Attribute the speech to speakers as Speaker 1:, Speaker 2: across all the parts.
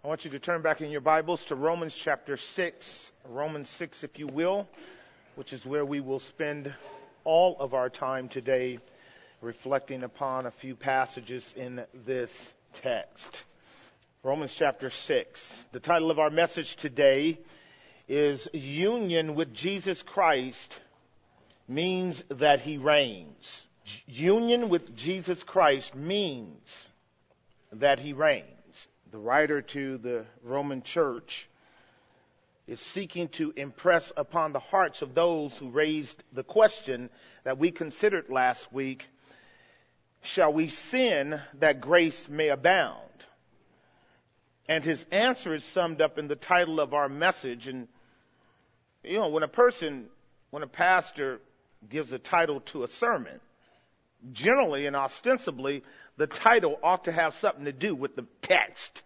Speaker 1: I want you to turn back in your Bibles to Romans chapter 6, Romans 6 if you will, which is where we will spend all of our time today reflecting upon a few passages in this text. Romans chapter 6. The title of our message today is Union with Jesus Christ means that he reigns. Union with Jesus Christ means that he reigns. The writer to the Roman church is seeking to impress upon the hearts of those who raised the question that we considered last week, shall we sin that grace may abound? And his answer is summed up in the title of our message. And, when a pastor gives a title to a sermon, generally and ostensibly, the title ought to have something to do with the text.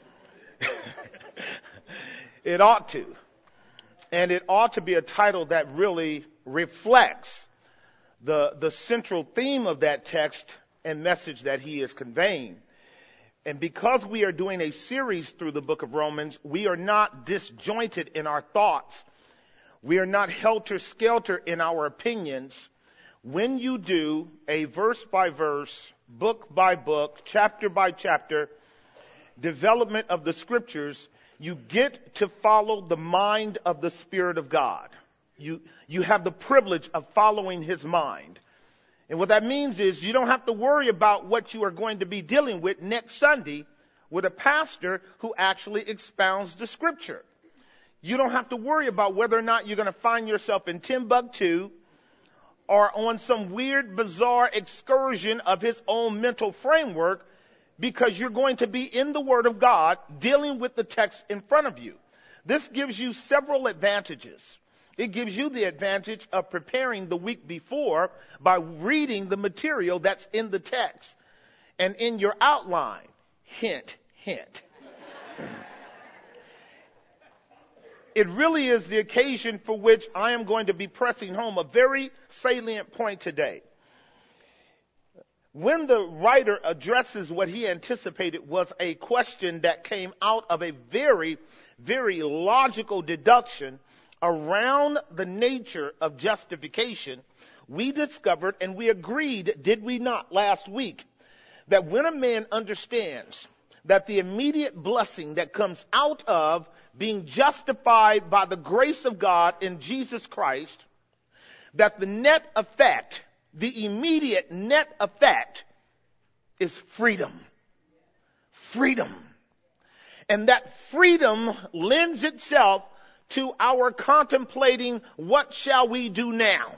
Speaker 1: It ought to. And it ought to be a title that really reflects the central theme of that text and message that he is conveying. And because we are doing a series through the book of Romans, we are not disjointed in our thoughts. We are not helter-skelter in our opinions. When you do a verse by verse, book by book, chapter by chapter development of the scriptures, you get to follow the mind of the Spirit of God. You have the privilege of following his mind. And what that means is you don't have to worry about what you are going to be dealing with next Sunday with a pastor who actually expounds the scripture. You don't have to worry about whether or not you're going to find yourself in Timbuktu or on some weird, bizarre excursion of his own mental framework, because you're going to be in the Word of God dealing with the text in front of you. This gives you several advantages. It gives you the advantage of preparing the week before by reading the material that's in the text. And in your outline, hint, hint. It really is the occasion for which I am going to be pressing home a very salient point today. When the writer addresses what he anticipated was a question that came out of a very, very logical deduction around the nature of justification, we discovered and we agreed, did we not, last week, that when a man understands that the immediate blessing that comes out of being justified by the grace of God in Jesus Christ, that the net effect, the immediate net effect, is freedom. Freedom. And that freedom lends itself to our contemplating, what shall we do now?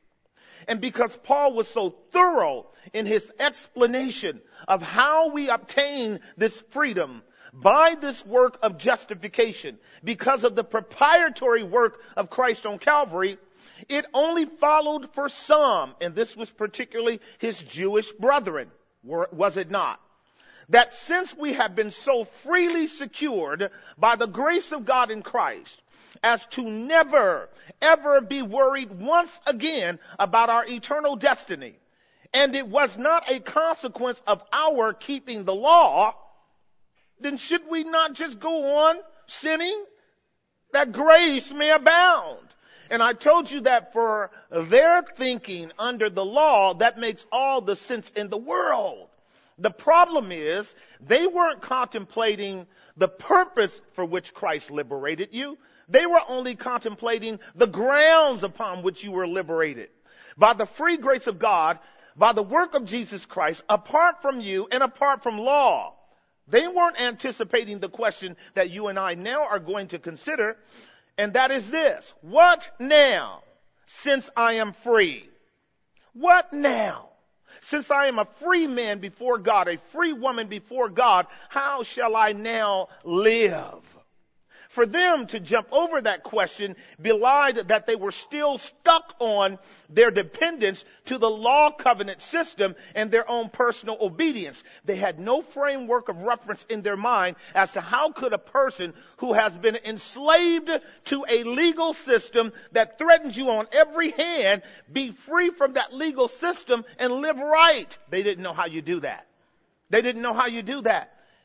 Speaker 1: And because Paul was so thorough in his explanation of how we obtain this freedom by this work of justification, because of the proprietary work of Christ on Calvary, it only followed for some, and this was particularly his Jewish brethren, was it not? That since we have been so freely secured by the grace of God in Christ, as to never, ever be worried once again about our eternal destiny, and it was not a consequence of our keeping the law, then should we not just go on sinning, that grace may abound? And I told you that for their thinking under the law, that makes all the sense in the world. The problem is they weren't contemplating the purpose for which Christ liberated you. They were only contemplating the grounds upon which you were liberated. By the free grace of God, by the work of Jesus Christ, apart from you and apart from law. They weren't anticipating the question that you and I now are going to consider, and that is this: what now, since I am free? What now? Since I am a free man before God, a free woman before God, how shall I now live? For them to jump over that question belied that they were still stuck on their dependence to the law covenant system and their own personal obedience. They had no framework of reference in their mind as to how could a person who has been enslaved to a legal system that threatens you on every hand be free from that legal system and live right. They didn't know how you do that. They didn't know how you do that.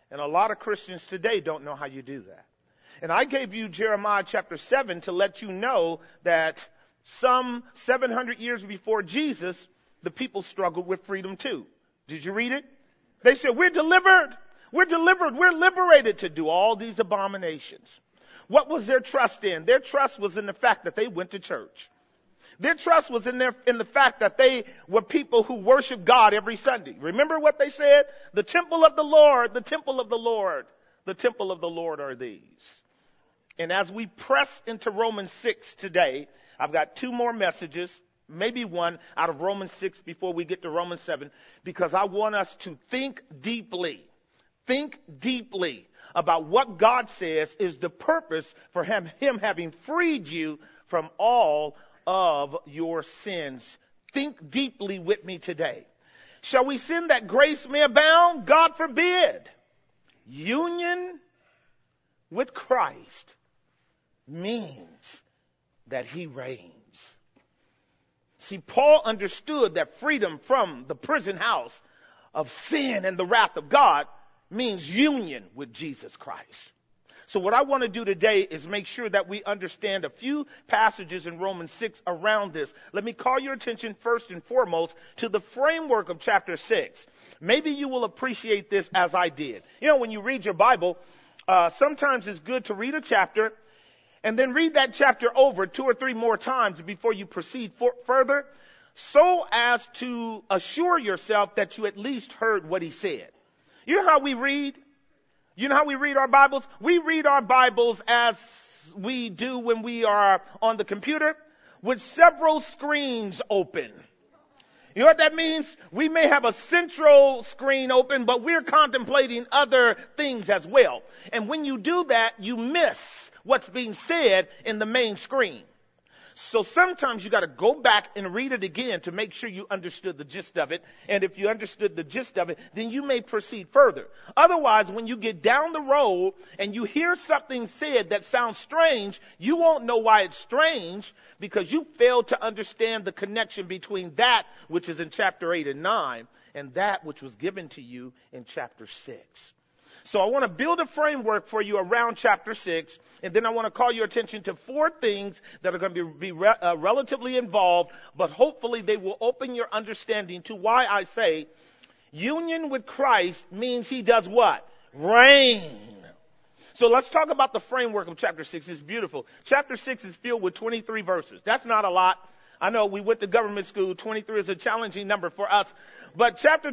Speaker 1: And a lot of Christians today don't know how you do that. And I gave you Jeremiah chapter 7 to let you know that some 700 years before Jesus, the people struggled with freedom too. Did you read it? They said, we're delivered. We're delivered. We're liberated to do all these abominations. What was their trust in? Their trust was in the fact that they went to church. Their trust was in the fact that they were people who worship God every Sunday. Remember what they said? The temple of the Lord, the temple of the Lord, the temple of the Lord are these. And as we press into Romans 6 today, I've got two more messages, maybe one out of Romans 6 before we get to Romans 7, because I want us to think deeply about what God says is the purpose for him having freed you from all of your sins. Think deeply with me today. Shall we sin that grace may abound? God forbid. Union with Christ means that he reigns. See, Paul understood that freedom from the prison house of sin and the wrath of God means union with Jesus Christ. So what I want to do today is make sure that we understand a few passages in Romans 6 around this. Let me call your attention first and foremost to the framework of chapter 6. Maybe you will appreciate this as I did. You know, when you read your Bible, sometimes it's good to read a chapter and then read that chapter over 2 or 3 more times before you proceed further, so as to assure yourself that you at least heard what he said. You know how we read? You know how we read our Bibles? We read our Bibles as we do when we are on the computer, with several screens open. You know what that means? We may have a central screen open, but we're contemplating other things as well. And when you do that, you miss what's being said in the main screen. So sometimes you got to go back and read it again to make sure you understood the gist of it. And if you understood the gist of it, then you may proceed further. Otherwise, when you get down the road and you hear something said that sounds strange, you won't know why it's strange because you failed to understand the connection between that which is in chapter 8 and 9 and that which was given to you in chapter 6. So I want to build a framework for you around chapter 6, and then I want to call your attention to 4 things that are going to be relatively involved, but hopefully they will open your understanding to why I say union with Christ means he does what? Reign. So let's talk about the framework of chapter 6. It's beautiful. Chapter 6 is filled with 23 verses. That's not a lot. I know we went to government school. 23 is a challenging number for us. But chapter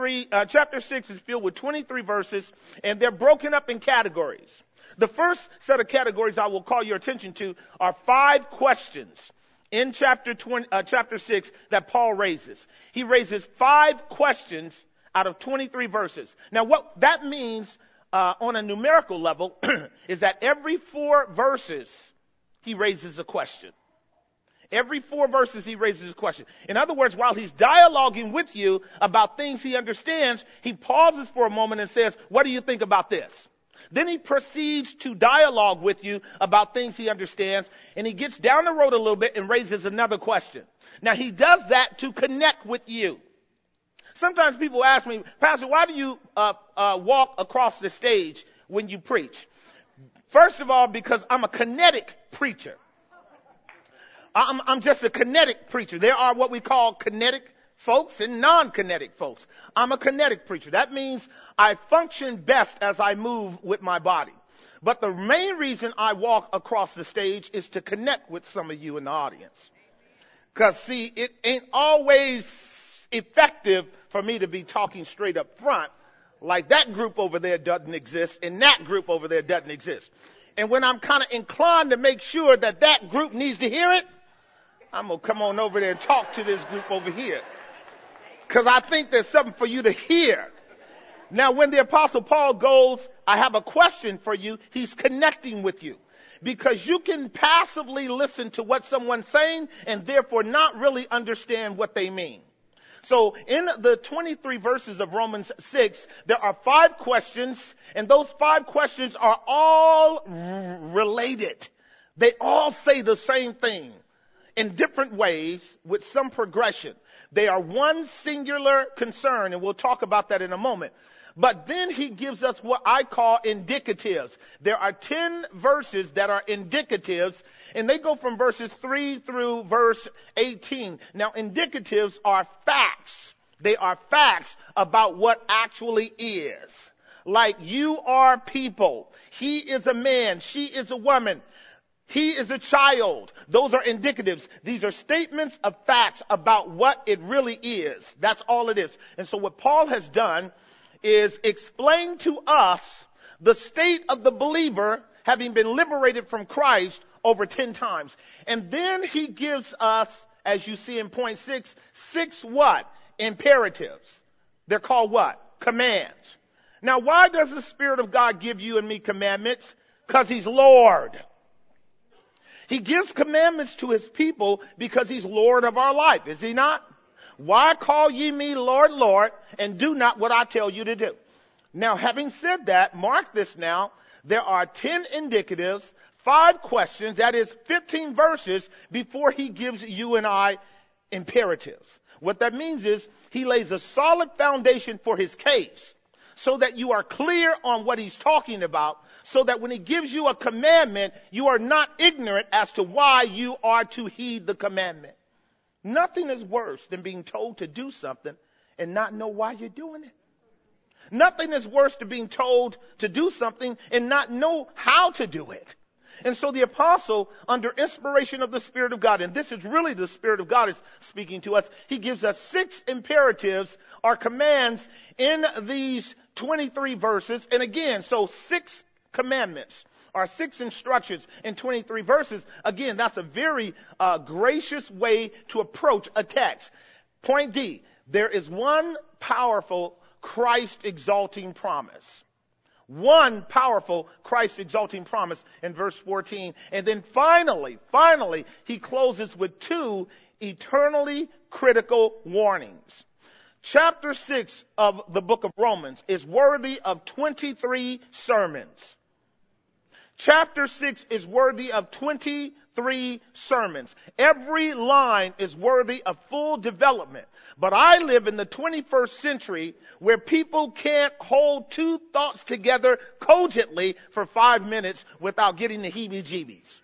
Speaker 1: 6 is filled with 23 verses, and they're broken up in categories. The first set of categories I will call your attention to are 5 questions in chapter 6 that Paul raises. He raises 5 questions out of 23 verses. Now, what that means on a numerical level is that every 4 verses he raises a question. Every 4 verses he raises a question. In other words, while he's dialoguing with you about things he understands, he pauses for a moment and says, what do you think about this? Then he proceeds to dialogue with you about things he understands, and he gets down the road a little bit and raises another question. Now he does that to connect with you. Sometimes people ask me, Pastor, why do you walk across the stage when you preach? First of all, because I'm a kinetic preacher. I'm just a kinetic preacher. There are what we call kinetic folks and non-kinetic folks. I'm a kinetic preacher. That means I function best as I move with my body. But the main reason I walk across the stage is to connect with some of you in the audience. Because, see, it ain't always effective for me to be talking straight up front like that group over there doesn't exist and that group over there doesn't exist. And when I'm kind of inclined to make sure that that group needs to hear it, I'm going to come on over there and talk to this group over here. Because I think there's something for you to hear. Now, when the Apostle Paul goes, I have a question for you, he's connecting with you. Because you can passively listen to what someone's saying and therefore not really understand what they mean. So in the 23 verses of Romans 6, there are 5 questions, and those 5 questions are all related. They all say the same thing in different ways with some progression. They are one singular concern, and we'll talk about that in a moment. But then he gives us what I call indicatives. There are 10 verses that are indicatives, and they go from verses 3 through verse 18. Now, indicatives are facts. They are facts about what actually is. Like, you are people. He is a man. She is a woman. He is a child. Those are indicatives. These are statements of facts about what it really is. That's all it is. And so what Paul has done is explain to us the state of the believer having been liberated from Christ over 10 times. And then he gives us, as you see in point 6, 6 what? Imperatives. They're called what? Commands. Now, why does the Spirit of God give you and me commandments? Because he's Lord. He gives commandments to his people because he's Lord of our life, is he not? Why call ye me Lord, Lord, and do not what I tell you to do? Now, having said that, mark this now. There are 10 indicatives, 5 questions, that is 15 verses before he gives you and I imperatives. What that means is he lays a solid foundation for his case so that you are clear on what he's talking about, so that when he gives you a commandment, you are not ignorant as to why you are to heed the commandment. Nothing is worse than being told to do something and not know why you're doing it. Nothing is worse than being told to do something and not know how to do it. And so the apostle, under inspiration of the Spirit of God, and this is really the Spirit of God is speaking to us, he gives us 6 imperatives or commands in these 23 verses. And again, so 6 commandments or 6 instructions in 23 verses. Again, that's a very gracious way to approach a text. Point D, there is one powerful Christ-exalting promise. One powerful Christ-exalting promise in verse 14. And then finally, he closes with 2 eternally critical warnings. Chapter 6 of the book of Romans is worthy of 23 sermons. Chapter 6 is worthy of 23 sermons. Every line is worthy of full development. But I live in the 21st century where people can't hold 2 thoughts together cogently for 5 minutes without getting the heebie-jeebies.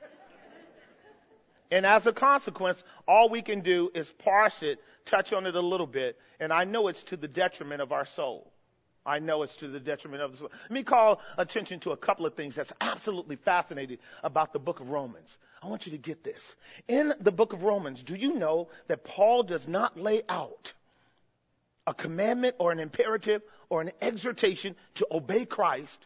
Speaker 1: And as a consequence, all we can do is parse it, touch on it a little bit, and I know it's to the detriment of our soul. I know it's to the detriment of the soul. Let me call attention to a couple of things that's absolutely fascinating about the book of Romans. I want you to get this. In the book of Romans, do you know that Paul does not lay out a commandment or an imperative or an exhortation to obey Christ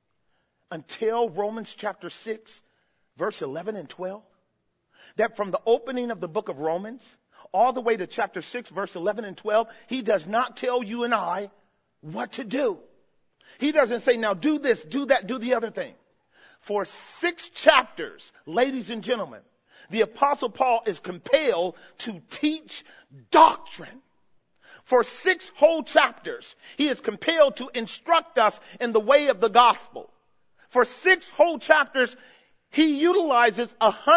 Speaker 1: until Romans chapter 6, verse 11 and 12? That from the opening of the book of Romans all the way to chapter 6, verse 11 and 12, he does not tell you and I what to do. He doesn't say, now do this, do that, do the other thing. For 6 chapters, ladies and gentlemen, the Apostle Paul is compelled to teach doctrine. For 6 whole chapters, he is compelled to instruct us in the way of the gospel. For 6 whole chapters, he utilizes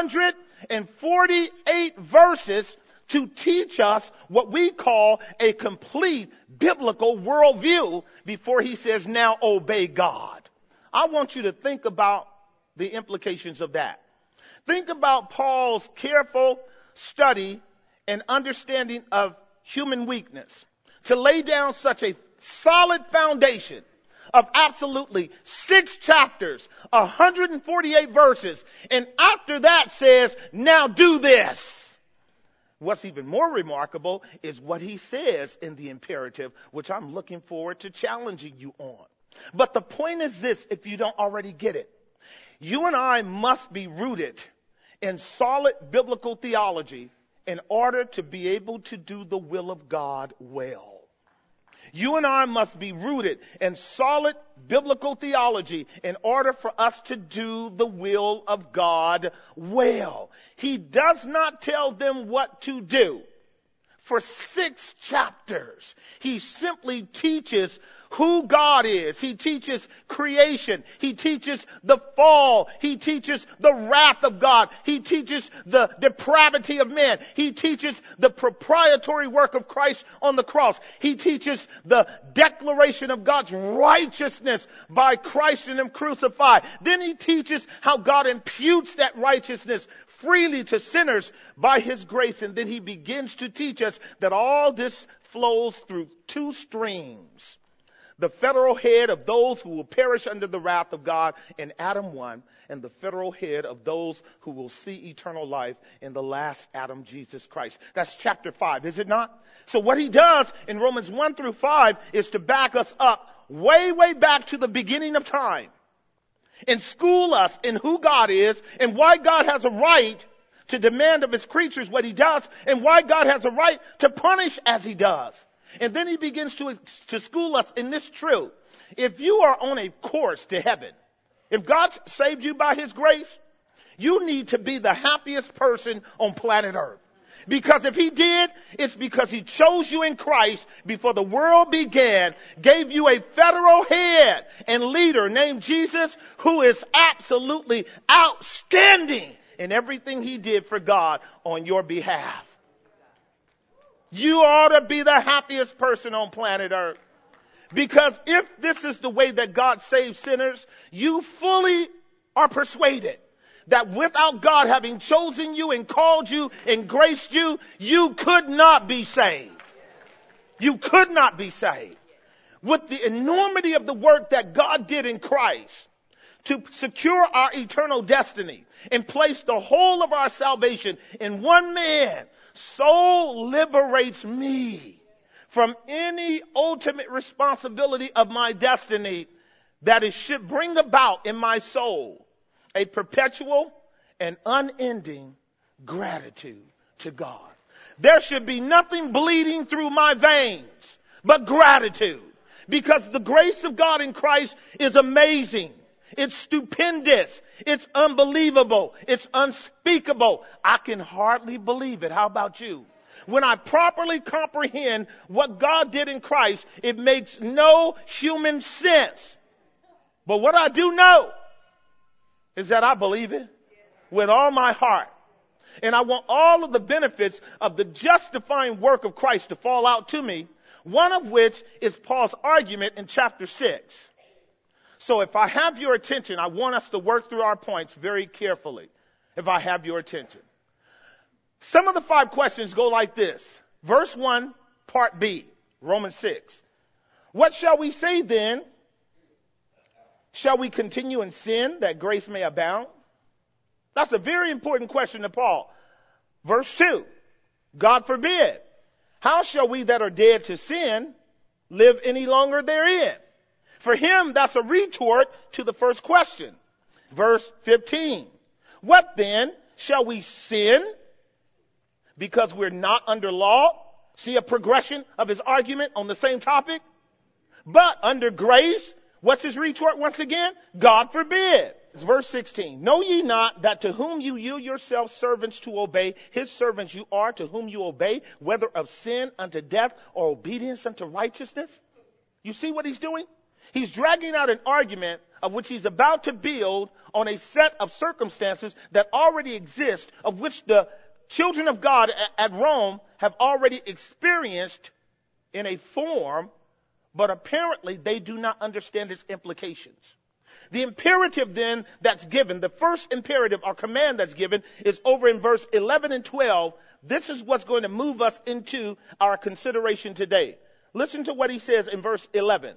Speaker 1: 148 verses to teach us what we call a complete biblical worldview before he says, now obey God. I want you to think about the implications of that. Think about Paul's careful study and understanding of human weakness to lay down such a solid foundation of absolutely 6 chapters, 148 verses, and after that says, now do this. What's even more remarkable is what he says in the imperative, which I'm looking forward to challenging you on. But the point is this, if you don't already get it. You and I must be rooted in solid biblical theology in order to be able to do the will of God well. You and I must be rooted in solid biblical theology in order for us to do the will of God well. He does not tell them what to do for 6 chapters. He simply teaches who God is. He teaches creation. He teaches the fall. He teaches the wrath of God. He teaches the depravity of man. He teaches the proprietary work of Christ on the cross. He teaches the declaration of God's righteousness by Christ and Him crucified. Then he teaches how God imputes that righteousness freely to sinners by His grace. And then he begins to teach us that all this flows through 2 streams. The federal head of those who will perish under the wrath of God in Adam 1, and the federal head of those who will see eternal life in the last Adam, Jesus Christ. That's chapter 5, is it not? So what he does in Romans 1 through 5 is to back us up way, way back to the beginning of time and school us in who God is and why God has a right to demand of His creatures what He does and why God has a right to punish as He does. And then he begins to school us in this truth. If you are on a course to heaven, if God saved you by His grace, you need to be the happiest person on planet Earth. Because if He did, it's because He chose you in Christ before the world began, gave you a federal head and leader named Jesus, who is absolutely outstanding in everything He did for God on your behalf. You ought to be the happiest person on planet Earth. Because if this is the way that God saves sinners, you fully are persuaded that without God having chosen you and called you and graced you, you could not be saved. You could not be saved. With the enormity of the work that God did in Christ to secure our eternal destiny and place the whole of our salvation in one man, so liberates me from any ultimate responsibility of my destiny that it should bring about in my soul a perpetual and unending gratitude to God. There should be nothing bleeding through my veins but gratitude, because the grace of God in Christ is amazing. It's stupendous. It's unbelievable. It's unspeakable. I can hardly believe it. How about you? When I properly comprehend what God did in Christ, it makes no human sense. But what I do know is that I believe it with all my heart. And I want all of the benefits of the justifying work of Christ to fall out to me, one of which is Paul's argument in chapter 6. So if I have your attention, I want us to work through our points very carefully, if I have your attention. Some of the 5 questions go like this. Verse 1, part B, Romans 6. What shall we say then? Shall we continue in sin that grace may abound? That's a very important question to Paul. Verse 2, God forbid. How shall we that are dead to sin live any longer therein? For him, that's a retort to the first question. Verse 15. What then? Shall we sin because we're not under law? See a progression of his argument on the same topic? But under grace, what's his retort once again? God forbid. It's verse 16. Know ye not that to whom you yield yourselves servants to obey, his servants you are to whom you obey, whether of sin unto death or obedience unto righteousness? You see what he's doing? He's dragging out an argument of which he's about to build on a set of circumstances that already exist, of which the children of God at Rome have already experienced in a form, but apparently they do not understand its implications. The imperative then that's given, the first imperative or command that's given, is over in verse 11 and 12. This is what's going to move us into our consideration today. Listen to what he says in verse 11.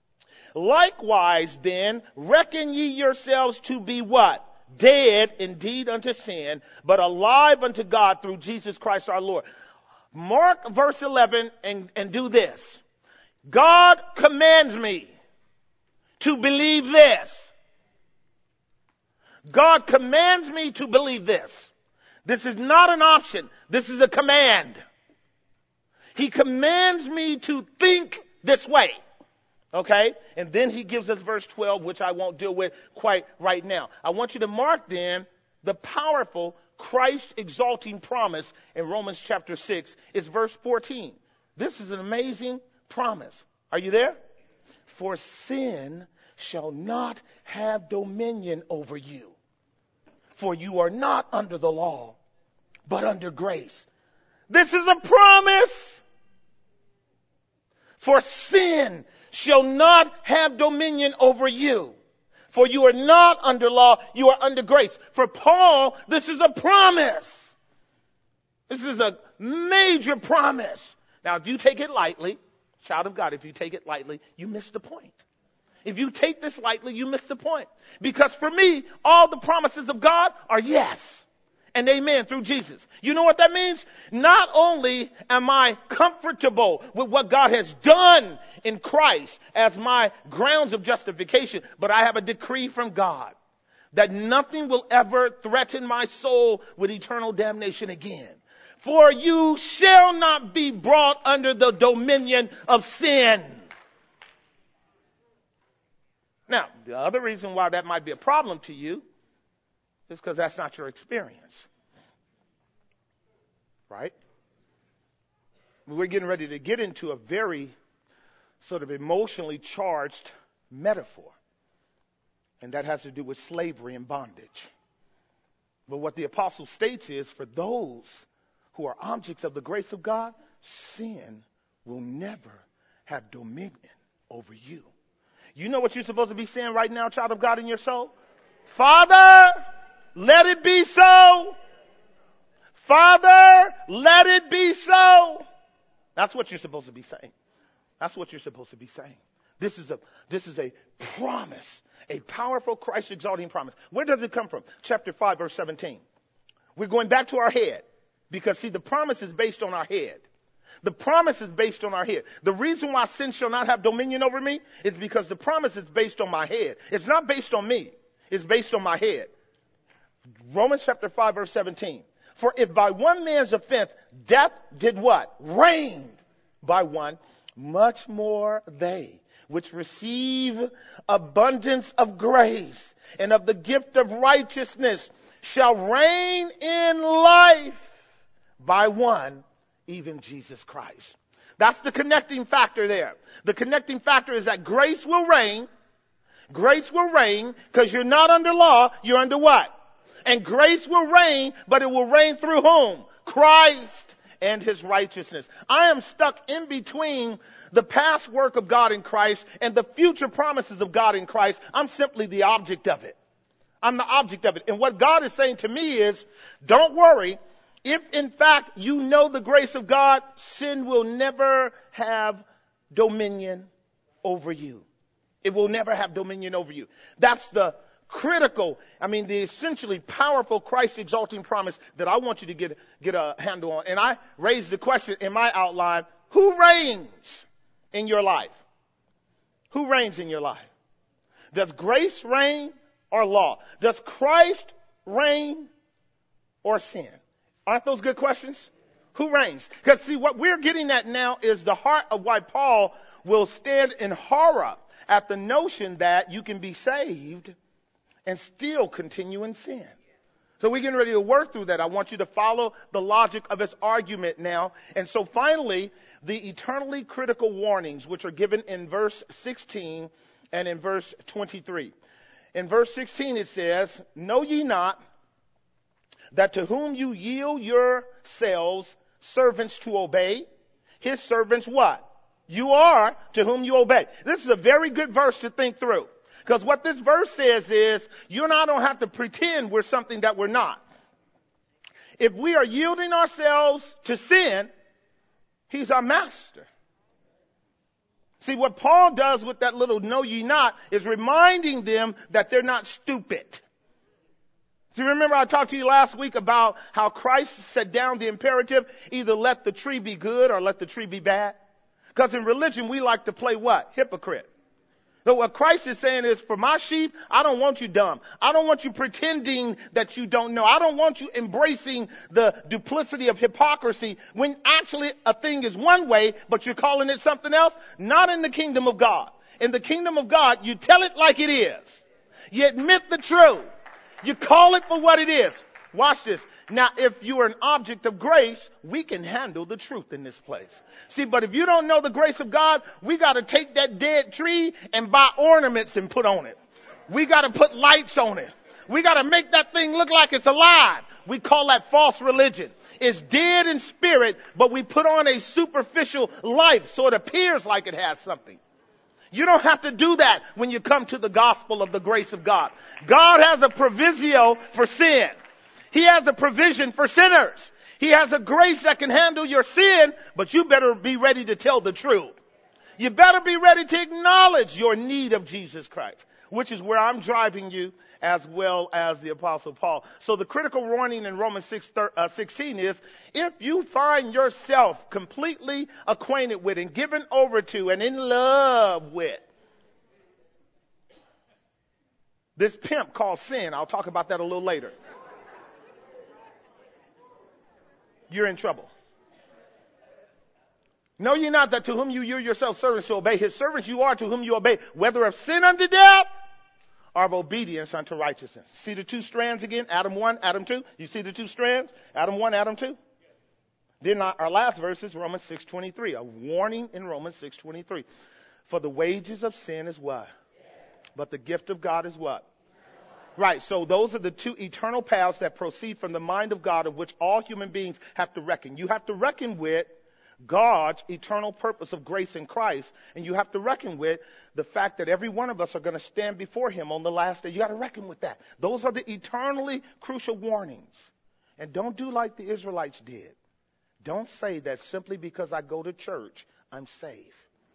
Speaker 1: Likewise then, reckon ye yourselves to be what? Dead indeed unto sin, but alive unto God through Jesus Christ our Lord. Mark verse 11 and do this. God commands me to believe this. God commands me to believe this. This is not an option. This is a command. He commands me to think this way. Okay? And then he gives us verse 12, which I won't deal with quite right now. I want you to mark then the powerful Christ exalting promise in Romans chapter 6 is verse 14. This is an amazing promise. Are you there? For sin shall not have dominion over you. For you are not under the law, but under grace. This is a promise. For sin shall not have dominion over you. For you are not under law, you are under grace. For Paul, this is a promise. This is a major promise. Now, if you take it lightly, child of God, if you take it lightly, you miss the point. If you take this lightly, you miss the point. Because for me, all the promises of God are yes and amen through Jesus. You know what that means? Not only am I comfortable with what God has done in Christ as my grounds of justification, but I have a decree from God that nothing will ever threaten my soul with eternal damnation again. For you shall not be brought under the dominion of sin. Now, the other reason why that might be a problem to you is because that's not your experience. Right? We're getting ready to get into a very sort of emotionally charged metaphor. And that has to do with slavery and bondage. But what the apostle states is, for those who are objects of the grace of God, sin will never have dominion over you. You know what you're supposed to be saying right now, child of God, in your soul? Father, let it be so. Father, let it be so. That's what you're supposed to be saying. That's what you're supposed to be saying. This is a promise, a powerful Christ exalting promise. Where does it come from? Chapter 5, verse 17. We're going back to our head because, see, the promise is based on our head. The promise is based on our head. The reason why sin shall not have dominion over me is because the promise is based on my head. It's not based on me. It's based on my head. Romans chapter 5, verse 17. For if by one man's offense death did what? Reigned by one, much more they which receive abundance of grace and of the gift of righteousness shall reign in life by one, even Jesus Christ. That's the connecting factor there. The connecting factor is that grace will reign. Grace will reign because you're not under law, you're under what? And grace will reign, but it will reign through whom? Christ and his righteousness. I am stuck in between the past work of God in Christ and the future promises of God in Christ. I'm simply the object of it. I'm the object of it. And what God is saying to me is, don't worry. If in fact you know the grace of God, sin will never have dominion over you. It will never have dominion over you. That's the critical, the essentially powerful Christ exalting promise that I want you to get a handle on. And I raised the question in my outline, who reigns in your life? Who reigns in your life? Does grace reign or law? Does Christ reign or sin? Aren't those good questions? Who reigns? Because see, what we're getting at now is the heart of why Paul will stand in horror at the notion that you can be saved and still continue in sin. So we're getting ready to work through that. I want you to follow the logic of his argument now. And so finally, the eternally critical warnings, which are given in verse 16 and in verse 23. In verse 16 it says, know ye not that to whom you yield yourselves servants to obey, his servants what? You are to whom you obey. This is a very good verse to think through. Because what this verse says is, you and I don't have to pretend we're something that we're not. If we are yielding ourselves to sin, he's our master. See, what Paul does with that little know ye not is reminding them that they're not stupid. See, remember I talked to you last week about how Christ set down the imperative, either let the tree be good or let the tree be bad. Because in religion, we like to play what? Hypocrite. So what Christ is saying is, for my sheep, I don't want you dumb. I don't want you pretending that you don't know. I don't want you embracing the duplicity of hypocrisy when actually a thing is one way, but you're calling it something else. Not in the kingdom of God. In the kingdom of God, you tell it like it is. You admit the truth. You call it for what it is. Watch this. Now, if you are an object of grace, we can handle the truth in this place. See, but if you don't know the grace of God, we got to take that dead tree and buy ornaments and put on it. We got to put lights on it. We got to make that thing look like it's alive. We call that false religion. It's dead in spirit, but we put on a superficial life so it appears like it has something. You don't have to do that when you come to the gospel of the grace of God. God has a proviso for sin. He has a provision for sinners. He has a grace that can handle your sin, but you better be ready to tell the truth. You better be ready to acknowledge your need of Jesus Christ, which is where I'm driving you as well as the Apostle Paul. So the critical warning in Romans 6:16 is, if you find yourself completely acquainted with and given over to and in love with this pimp called sin, I'll talk about that a little later, you're in trouble. Know ye not that to whom you yourself servants to obey, his servants you are to whom you obey, whether of sin unto death or of obedience unto righteousness. See the two strands again? Adam 1, Adam 2. You see the two strands? Adam 1, Adam 2. Then our last verse is Romans 6:23. A warning in Romans 6:23. For the wages of sin is what? But the gift of God is what? Right, so those are the two eternal paths that proceed from the mind of God, of which all human beings have to reckon. You have to reckon with God's eternal purpose of grace in Christ, and you have to reckon with the fact that every one of us are going to stand before him on the last day. You got to reckon with that. Those are the eternally crucial warnings. And don't do like the Israelites did. Don't say that simply because I go to church, I'm saved.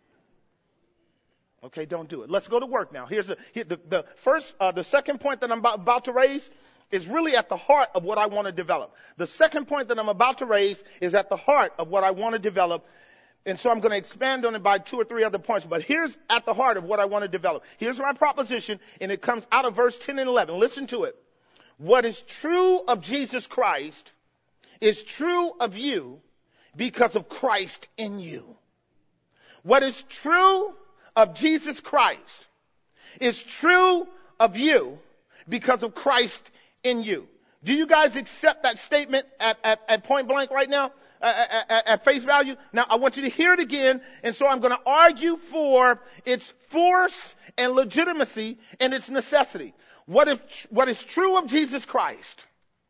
Speaker 1: Okay, don't do it. Let's go to work now. Here's the second point that I'm about to raise is really at the heart of what I want to develop. The second point that I'm about to raise is at the heart of what I want to develop. And so I'm going to expand on it by 2 or 3 other points. But here's at the heart of what I want to develop. Here's my proposition, and it comes out of verse 10 and 11. Listen to it. What is true of Jesus Christ is true of you because of Christ in you. What is true of Jesus Christ is true of you because of Christ in you. Do you guys accept that statement at point blank right now, at face value? Now, I want you to hear it again, and so I'm going to argue for its force and legitimacy and its necessity. What is true of Jesus Christ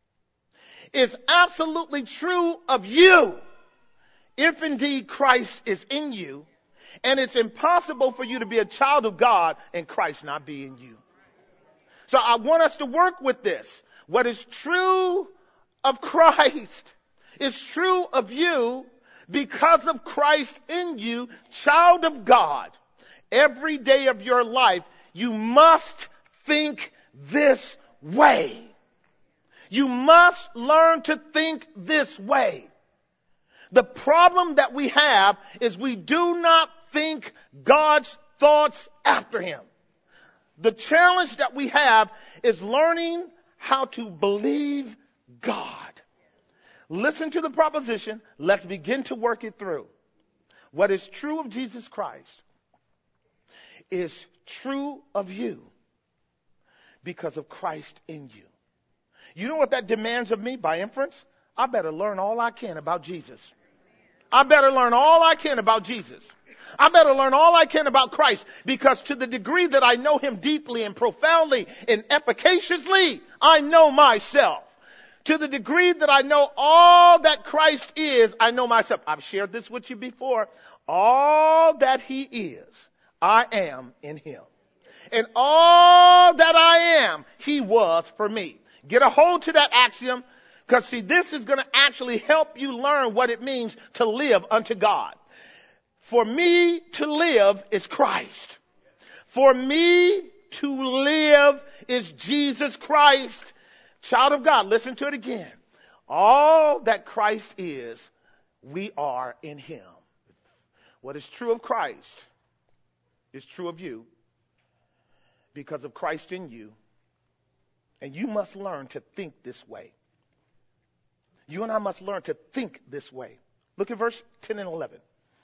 Speaker 1: is absolutely true of you if indeed Christ is in you. And it's impossible for you to be a child of God and Christ not be in you. So I want us to work with this. What is true of Christ is true of you because of Christ in you, child of God. Every day of your life, you must think this way. You must learn to think this way. The problem that we have is we do not think God's thoughts after him. The challenge that we have is learning how to believe God. Listen to the proposition. Let's begin to work it through. What is true of Jesus Christ is true of you because of Christ in you. You know what that demands of me by inference? I better learn all I can about Jesus. I better learn all I can about Jesus. I better learn all I can about Christ, because to the degree that I know him deeply and profoundly and efficaciously, I know myself. To the degree that I know all that Christ is, I know myself. I've shared this with you before. All that he is, I am in him. And all that I am, he was for me. Get a hold to that axiom, because see, this is going to actually help you learn what it means to live unto God. For me to live is Christ. For me to live is Jesus Christ. Child of God, listen to it again. All that Christ is, we are in him. What is true of Christ is true of you because of Christ in you. And you must learn to think this way. You and I must learn to think this way. Look at verse 10 and 11.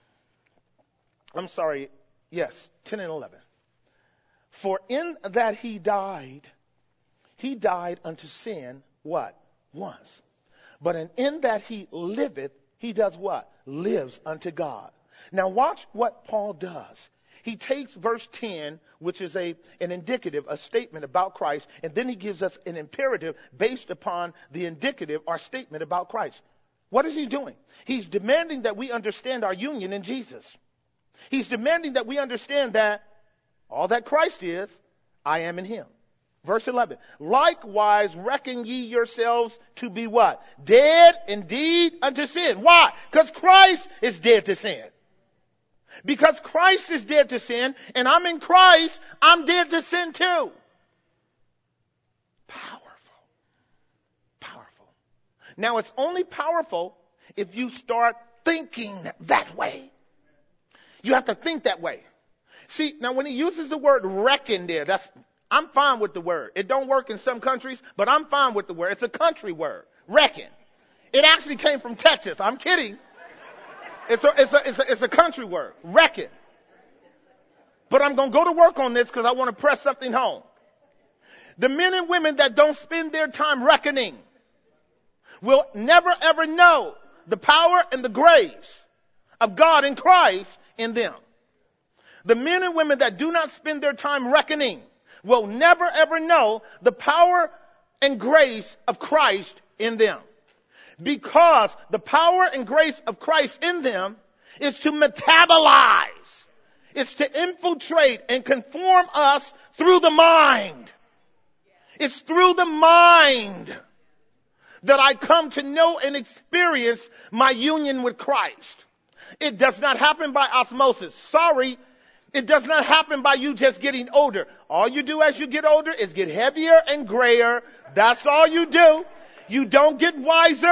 Speaker 1: I'm sorry. Yes, 10 and 11. For in that he died unto sin, what? Once. But in that he liveth, he does what? Lives unto God. Now watch what Paul does. He takes verse 10, which is an indicative, a statement about Christ, and then he gives us an imperative based upon the indicative or statement about Christ. What is he doing? He's demanding that we understand our union in Jesus. He's demanding that we understand that all that Christ is, I am in him. Verse 11, likewise reckon ye yourselves to be what? Dead indeed unto sin. Why? Because Christ is dead to sin. Because Christ is dead to sin, and I'm in Christ, I'm dead to sin too. Powerful. Powerful. Now it's only powerful if you start thinking that way. You have to think that way. See, now when he uses the word reckon there, I'm fine with the word. It don't work in some countries, but I'm fine with the word. It's a country word. Reckon. It actually came from Texas. I'm kidding. It's a country word. Reckon. But I'm going to go to work on this because I want to press something home. The men and women that don't spend their time reckoning will never ever know the power and the grace of God in Christ in them. The men and women that do not spend their time reckoning will never ever know the power and grace of Christ in them. Because the power and grace of Christ in them is to metabolize. It's to infiltrate and conform us through the mind. It's through the mind that I come to know and experience my union with Christ. It does not happen by osmosis. Sorry. It does not happen by you just getting older. All you do as you get older is get heavier and grayer. That's all you do. You don't get wiser.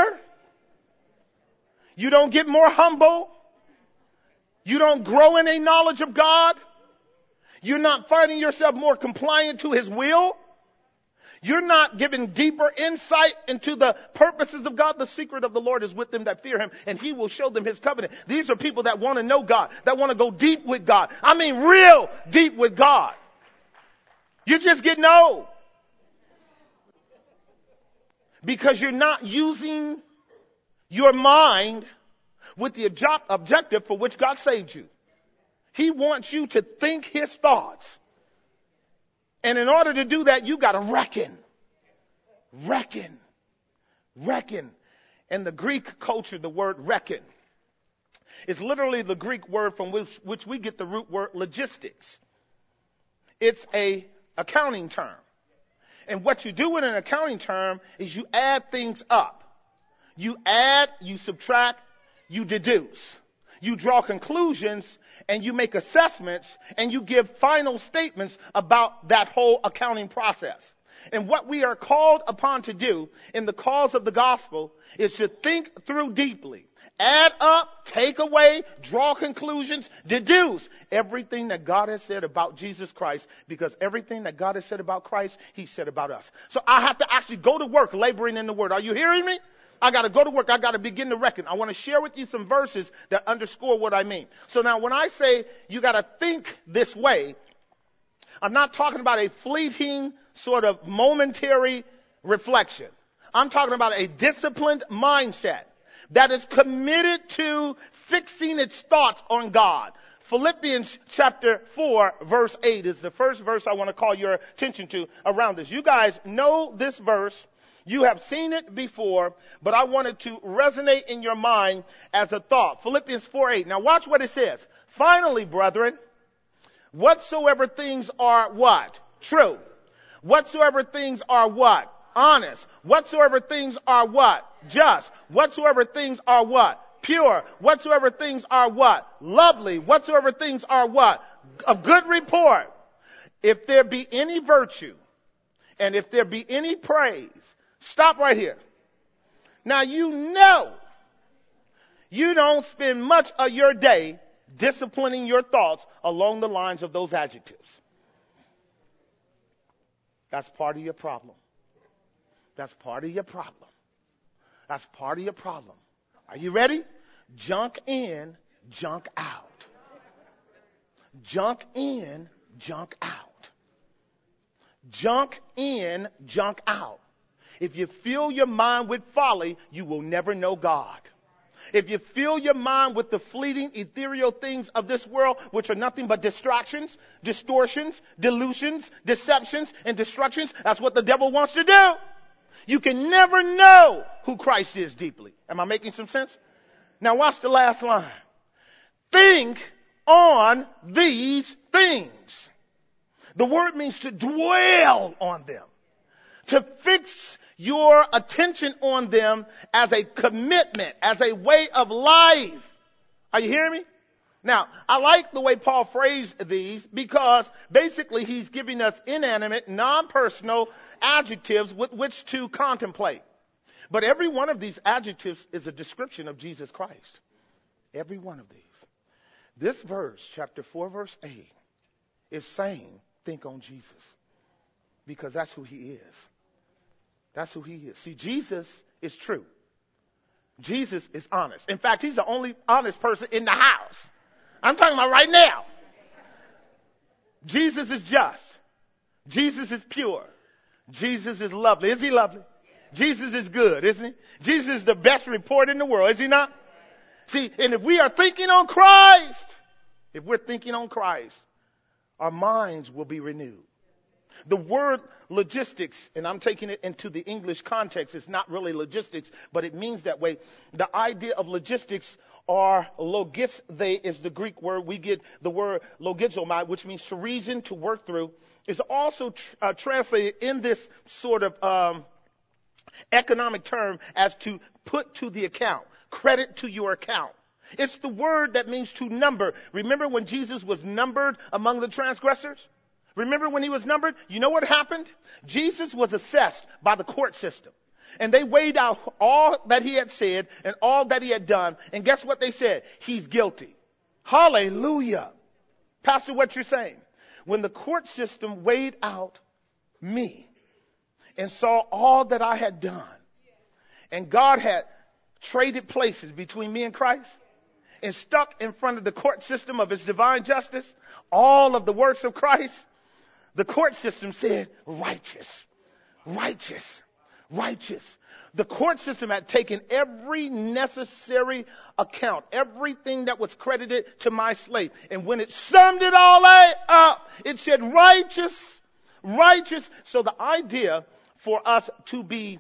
Speaker 1: You don't get more humble. You don't grow in a knowledge of God. You're not finding yourself more compliant to his will. You're not giving deeper insight into the purposes of God. The secret of the Lord is with them that fear him, and he will show them his covenant. These are people that want to know God, that want to go deep with God. I mean, real deep with God. You're just getting old. Because you're not using your mind with the objective for which God saved you. He wants you to think his thoughts. And in order to do that, you got to reckon. Reckon. Reckon. In the Greek culture, the word reckon is literally the Greek word from which we get the root word logistics. It's a accounting term. And what you do in an accounting term is you add things up. You add, you subtract, you deduce. You draw conclusions and you make assessments and you give final statements about that whole accounting process. And what we are called upon to do in the cause of the gospel is to think through deeply. Add up, take away, draw conclusions, deduce everything that God has said about Jesus Christ, because everything that God has said about Christ, he said about us. So I have to actually go to work laboring in the word. Are you hearing me? I got to go to work. I got to begin to reckon. I want to share with you some verses that underscore what I mean. So now when I say you got to think this way, I'm not talking about a fleeting sort of momentary reflection. I'm talking about a disciplined mindset that is committed to fixing its thoughts on God. Philippians chapter 4 verse 8 is the first verse I want to call your attention to around this. You guys know this verse. You have seen it before, but I wanted to resonate in your mind as a thought. Philippians 4:8. Now watch what it says. Finally, brethren, whatsoever things are what? True. Whatsoever things are what? Honest. Whatsoever things are what? Just. Whatsoever things are what? Pure. Whatsoever things are what? Lovely. Whatsoever things are what? Of good report. If there be any virtue, and if there be any praise, stop right here. Now you know you don't spend much of your day disciplining your thoughts along the lines of those adjectives. That's part of your problem. That's part of your problem. That's part of your problem. Are you ready? Junk in, junk out. Junk in, junk out. Junk in, junk out. If you fill your mind with folly, you will never know God. If you fill your mind with the fleeting, ethereal things of this world, which are nothing but distractions, distortions, delusions, deceptions, and destructions, that's what the devil wants to do. You can never know who Christ is deeply. Am I making some sense? Now watch the last line. Think on these things. The word means to dwell on them, to fix your attention on them as a commitment, as a way of life. Are you hearing me? Now, I like the way Paul phrased these because basically he's giving us inanimate, non-personal adjectives with which to contemplate. But every one of these adjectives is a description of Jesus Christ. Every one of these. This verse, chapter 4, verse 8, is saying, think on Jesus. Because that's who he is. That's who he is. See, Jesus is true. Jesus is honest. In fact, he's the only honest person in the house. I'm talking about right now. Jesus is just. Jesus is pure. Jesus is lovely. Is he lovely? Jesus is good, isn't he? Jesus is the best report in the world, is he not? See, and if we are thinking on Christ, if we're thinking on Christ, our minds will be renewed. The word logistics, and I'm taking it into the English context, it's not really logistics, but it means that way. The idea of logistics or logisthe is the Greek word. We get the word logizomai, which means to reason, to work through. Is also translated in this sort of economic term as to put to the account, credit to your account. It's the word that means to number. Remember when Jesus was numbered among the transgressors? Remember when he was numbered? You know what happened? Jesus was assessed by the court system. And they weighed out all that he had said and all that he had done. And guess what they said? He's guilty. Hallelujah. Pastor, what you're saying? When the court system weighed out me and saw all that I had done, and God had traded places between me and Christ, and stuck in front of the court system of his divine justice all of the works of Christ, the court system said, righteous, righteous, righteous. The court system had taken every necessary account, everything that was credited to my slate. And when it summed it all up, it said righteous, righteous. So the idea for us to be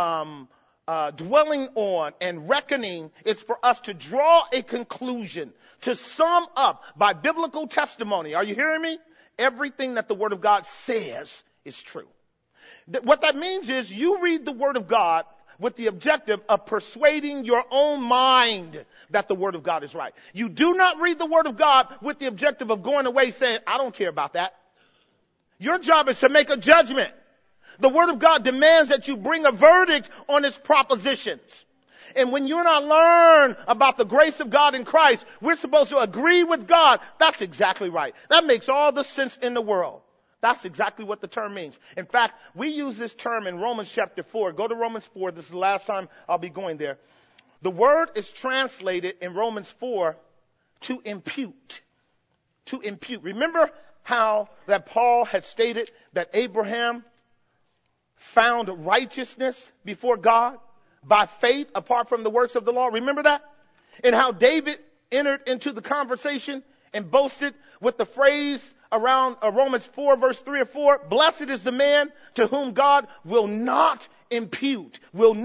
Speaker 1: dwelling on and reckoning is for us to draw a conclusion, to sum up by biblical testimony. Are you hearing me? Everything that the Word of God says is true. What that means is you read the Word of God with the objective of persuading your own mind that the Word of God is right. You do not read the Word of God with the objective of going away saying, I don't care about that. Your job is to make a judgment. The Word of God demands that you bring a verdict on its propositions. And when you and I learn about the grace of God in Christ, we're supposed to agree with God. That's exactly right. That makes all the sense in the world. That's exactly what the term means. In fact, we use this term in Romans chapter 4. Go to Romans 4. This is the last time I'll be going there. The word is translated in Romans 4 to impute. To impute. Remember how that Paul had stated that Abraham found righteousness before God by faith apart from the works of the law? Remember that? And how David entered into the conversation and boasted with the phrase around Romans 4 verse 3 or 4, blessed is the man to whom God will not impute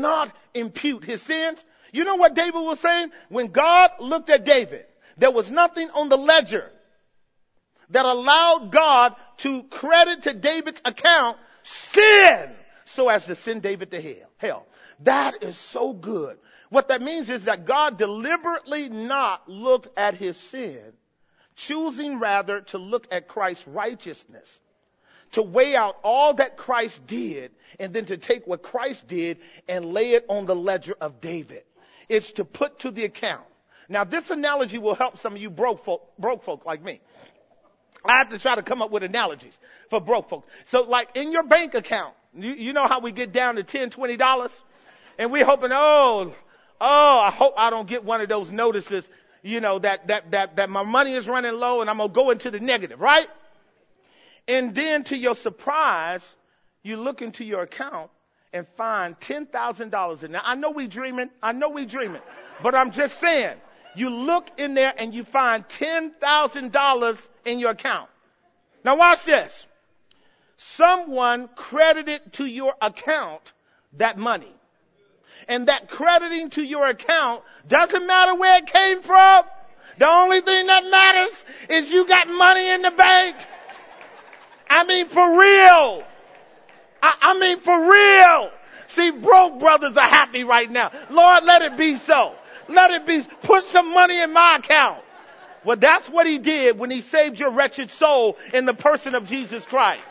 Speaker 1: his sins. You know what David was saying? When God looked at David, there was nothing on the ledger that allowed God to credit to David's account sin so as to send David to hell. That is so good. What that means is that God deliberately not looked at his sin, choosing rather to look at Christ's righteousness, to weigh out all that Christ did, and then to take what Christ did and lay it on the ledger of David. It's to put to the account. Now, this analogy will help some of you broke folk like me. I have to try to come up with analogies for broke folk. So like in your bank account, you know how we get down to $10, $20? And we're hoping, I hope I don't get one of those notices, that my money is running low and I'm going to go into the negative, right? And then to your surprise, you look into your account and find $10,000 in there. I know we dreaming, but I'm just saying, you look in there and you find $10,000 in your account. Now watch this. Someone credited to your account that money. And that crediting to your account doesn't matter where it came from. The only thing that matters is you got money in the bank. I mean, for real. I mean, for real. See, broke brothers are happy right now. Lord, let it be so. Let it be. Put some money in my account. Well, that's what he did when he saved your wretched soul in the person of Jesus Christ.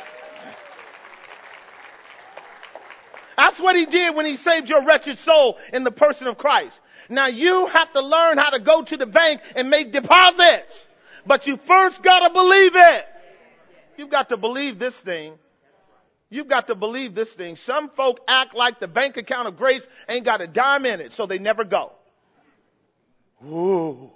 Speaker 1: That's what he did when he saved your wretched soul in the person of Christ. Now you have to learn how to go to the bank and make deposits. But you first got to believe it. You've got to believe this thing. You've got to believe this thing. Some folk act like the bank account of grace ain't got a dime in it, so they never go. Ooh.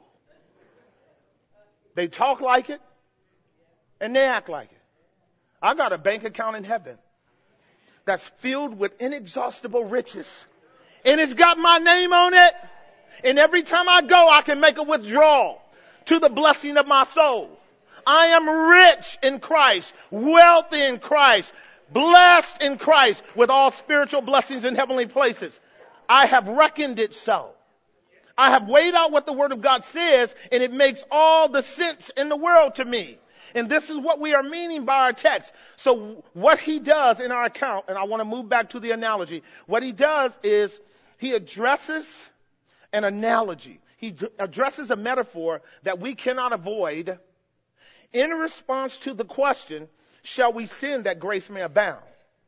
Speaker 1: They talk like it, and they act like it. I got a bank account in heaven that's filled with inexhaustible riches. And it's got my name on it. And every time I go, I can make a withdrawal to the blessing of my soul. I am rich in Christ, wealthy in Christ, blessed in Christ with all spiritual blessings in heavenly places. I have reckoned it so. I have weighed out what the Word of God says, and it makes all the sense in the world to me. And this is what we are meaning by our text. So what he does in our account, and I want to move back to the analogy. What he does is he addresses an analogy. He addresses a metaphor that we cannot avoid in response to the question, shall we sin that grace may abound?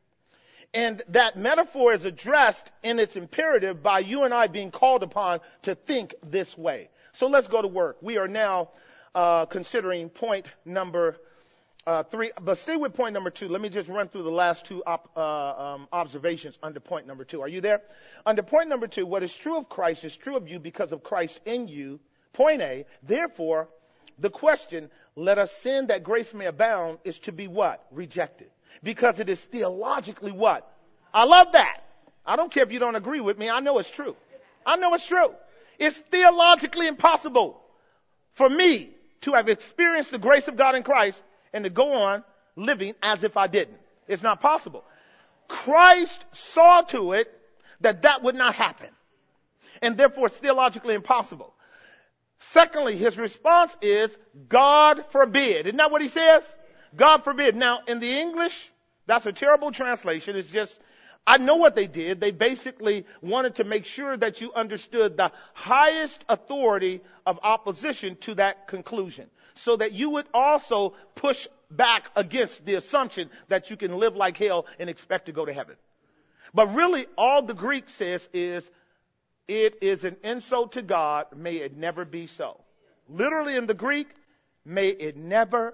Speaker 1: And that metaphor is addressed in its imperative by you and I being called upon to think this way. So let's go to work. We are now considering point number 3. But stay with point number 2. Let me just run through the last two observations under point number 2. Are you there? Under point number 2, what is true of Christ is true of you because of Christ in you. Point A, therefore, the question, let us sin that grace may abound, is to be what? Rejected. Because it is theologically what? I love that. I don't care if you don't agree with me. I know it's true. I know it's true. It's theologically impossible for me to have experienced the grace of God in Christ and to go on living as if I didn't. It's not possible. Christ saw to it that that would not happen. And therefore it's theologically impossible. Secondly, his response is, God forbid. Isn't that what he says? God forbid. Now, in the English, that's a terrible translation. It's just, I know what they did. They basically wanted to make sure that you understood the highest authority of opposition to that conclusion, so that you would also push back against the assumption that you can live like hell and expect to go to heaven. But really, all the Greek says is, it is an insult to God. May it never be so. Literally in the Greek, may it never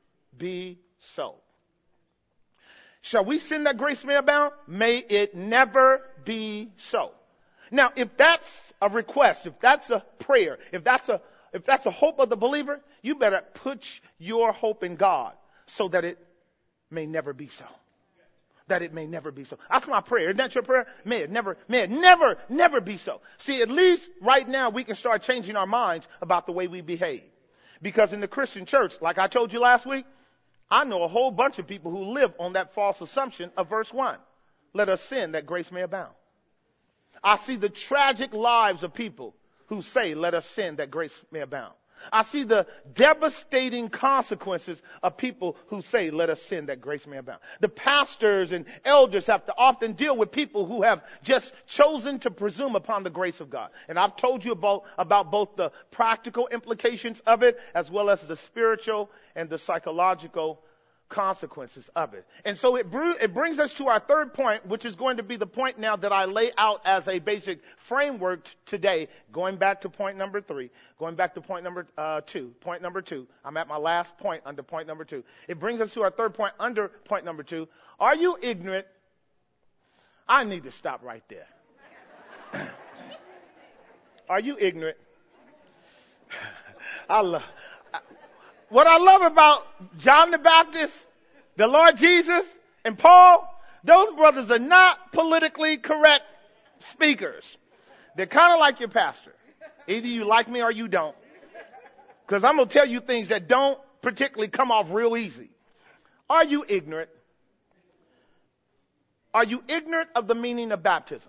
Speaker 1: be so. Shall we sin that grace may abound? May it never be so. Now, if that's a request, if that's a prayer, if that's a hope of the believer, you better put your hope in God so that it may never be so. That it may never be so. That's my prayer. Isn't that your prayer? May it never be so. See, at least right now we can start changing our minds about the way we behave. Because in the Christian church, like I told you last week, I know a whole bunch of people who live on that false assumption of verse 1. Let us sin that grace may abound. I see the tragic lives of people who say, let us sin that grace may abound. I see the devastating consequences of people who say, let us sin that grace may abound. The pastors and elders have to often deal with people who have just chosen to presume upon the grace of God. And I've told you about both the practical implications of it as well as the spiritual and the psychological consequences of it. And so it brings us to our third point, which is going to be the point now that I lay out as a basic framework today, going back to point number 3, going back to point number 2. Point number 2. I'm at my last point under point number 2. It brings us to our third point under point number 2. Are you ignorant? I need to stop right there. Are you ignorant? What I love about John the Baptist, the Lord Jesus, and Paul, Those brothers are not politically correct speakers. They're kind of like your pastor. Either you like me or you don't. Because I'm going to tell you things that don't particularly come off real easy. Are you ignorant? Are you ignorant of the meaning of baptism?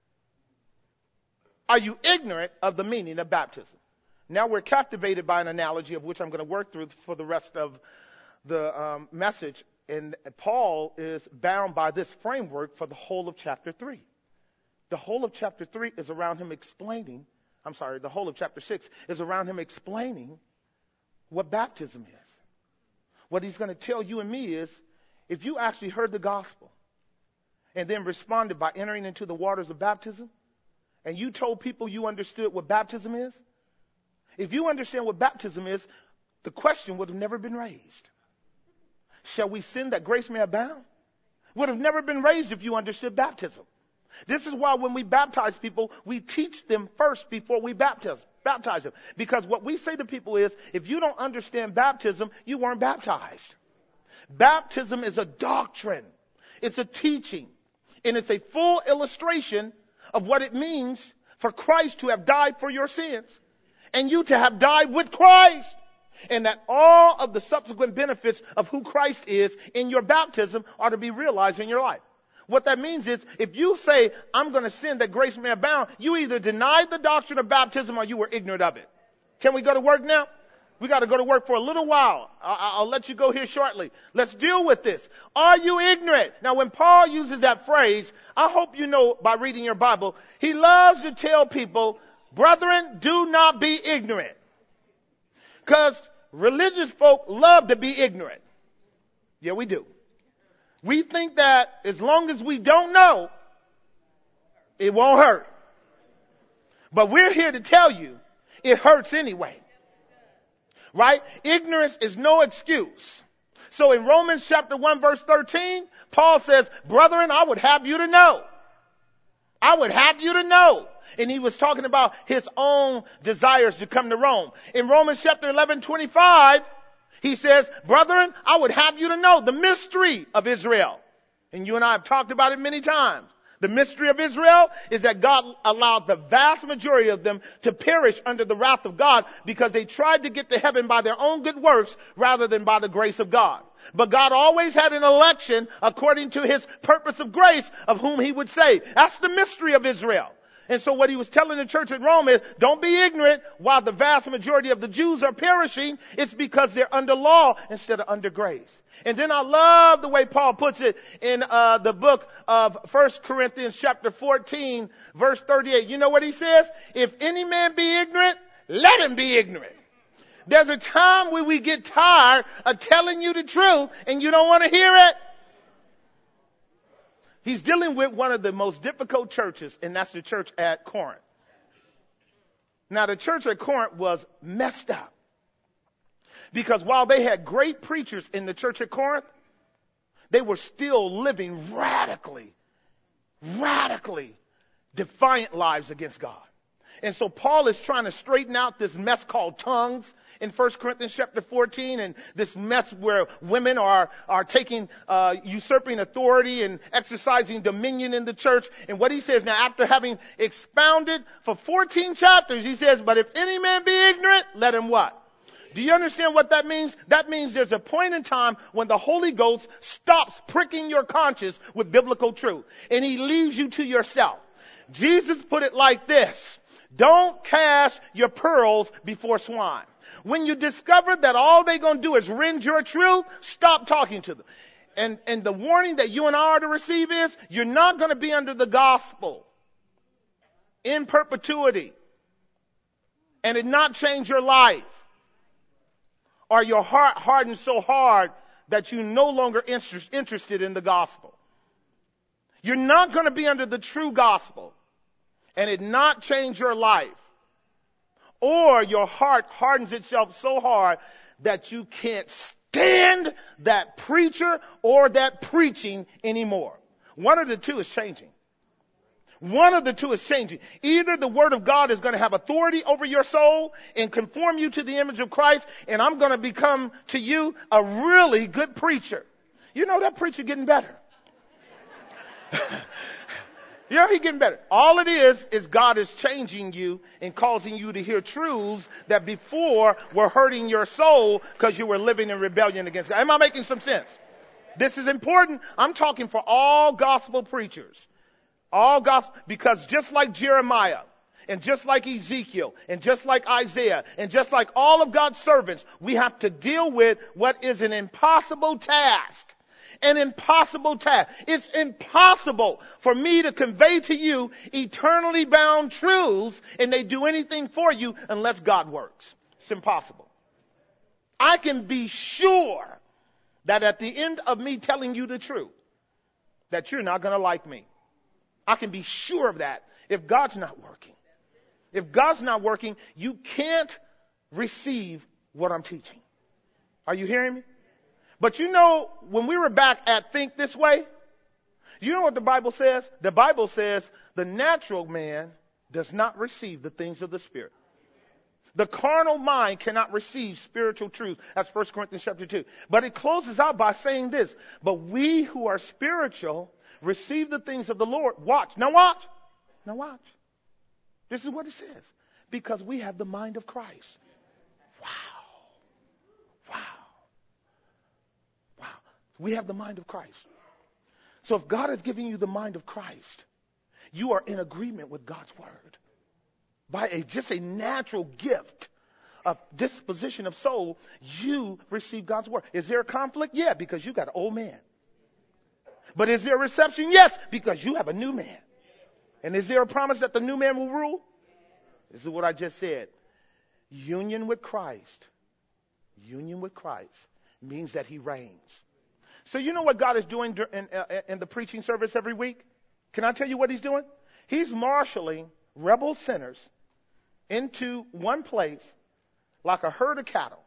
Speaker 1: Are you ignorant of the meaning of baptism? Now we're captivated by an analogy of which I'm going to work through for the rest of the message. And Paul is bound by this framework for the whole of chapter 3. The whole of chapter 3 is around him explaining, the whole of chapter 6 is around him explaining what baptism is. What he's going to tell you and me is, if you actually heard the gospel and then responded by entering into the waters of baptism, and you told people you understood what baptism is, if you understand what baptism is, the question would have never been raised. Shall we sin that grace may abound? Would have never been raised if you understood baptism. This is why when we baptize people, we teach them first before we baptize them. Because what we say to people is, if you don't understand baptism, you weren't baptized. Baptism is a doctrine. It's a teaching. And it's a full illustration of what it means for Christ to have died for your sins. And you to have died with Christ. And that all of the subsequent benefits of who Christ is in your baptism are to be realized in your life. What that means is, if you say, I'm going to sin that grace may abound, you either denied the doctrine of baptism or you were ignorant of it. Can we go to work now? We got to go to work for a little while. I'll let you go here shortly. Let's deal with this. Are you ignorant? Now, when Paul uses that phrase, I hope you know by reading your Bible, he loves to tell people, brethren, do not be ignorant. Because religious folk love to be ignorant. Yeah, we do. We think that as long as we don't know, it won't hurt. But we're here to tell you it hurts anyway. Right? Ignorance is no excuse. So in Romans chapter 1 verse 13, Paul says, brethren, I would have you to know. I would have you to know. And he was talking about his own desires to come to Rome. In Romans chapter 11:25, he says, brethren, I would have you to know the mystery of Israel. And you and I have talked about it many times. The mystery of Israel is that God allowed the vast majority of them to perish under the wrath of God because they tried to get to heaven by their own good works rather than by the grace of God. But God always had an election according to his purpose of grace of whom he would save. That's the mystery of Israel. And so what he was telling the church in Rome is, don't be ignorant while the vast majority of the Jews are perishing. It's because they're under law instead of under grace. And then I love the way Paul puts it in the book of 1 Corinthians chapter 14, verse 38. You know what he says? If any man be ignorant, let him be ignorant. There's a time when we get tired of telling you the truth and you don't want to hear it. He's dealing with one of the most difficult churches, and that's the church at Corinth. Now, the church at Corinth was messed up. Because while they had great preachers in the church at Corinth, they were still living radically defiant lives against God. And so Paul is trying to straighten out this mess called tongues in 1 Corinthians chapter 14, and this mess where women are taking, usurping authority and exercising dominion in the church. And what he says now, after having expounded for 14 chapters, he says, but if any man be ignorant, let him what? Do you understand what that means? That means there's a point in time when the Holy Ghost stops pricking your conscience with biblical truth, and he leaves you to yourself. Jesus put it like this. Don't cast your pearls before swine. When you discover that all they're going to do is rend your truth, stop talking to them. And the warning that you and I are to receive is, you're not going to be under the gospel in perpetuity and it not change your life, or your heart hardened so hard that you're no longer interested in the gospel. You're not going to be under the true gospel and it not change your life, or your heart hardens itself so hard that you can't stand that preacher or that preaching anymore. One of the two is changing. One of the two is changing. Either the word of God is going to have authority over your soul and conform you to the image of Christ, and I'm going to become to you a really good preacher. You know, that preacher getting better. Yeah, he's getting better. All it is God is changing you and causing you to hear truths that before were hurting your soul because you were living in rebellion against God. Am I making some sense? This is important. I'm talking for all gospel preachers. All gospel, because just like Jeremiah, and just like Ezekiel, and just like Isaiah, and just like all of God's servants, we have to deal with what is an impossible task. An impossible task. It's impossible for me to convey to you eternally bound truths and they do anything for you unless God works. It's impossible. I can be sure that at the end of me telling you the truth, that you're not going to like me. I can be sure of that if God's not working. If God's not working, you can't receive what I'm teaching. Are you hearing me? But you know, when we were back at Think This Way, you know what the Bible says? The Bible says the natural man does not receive the things of the Spirit. The carnal mind cannot receive spiritual truth. That's 1 Corinthians chapter 2. But it closes out by saying this. But we who are spiritual receive the things of the Lord. Watch. Now watch. Now watch. This is what it says. Because we have the mind of Christ. Wow. Wow. Wow. We have the mind of Christ. So if God is giving you the mind of Christ, you are in agreement with God's word. By just a natural gift of disposition of soul, you receive God's word. Is there a conflict? Yeah, because you got an old man. But is there a reception? Yes, because you have a new man. And is there a promise that the new man will rule? This is what I just said. Union with Christ means that he reigns. So you know what God is doing in the preaching service every week? Can I tell you what he's doing? He's marshaling rebel sinners into one place like a herd of cattle.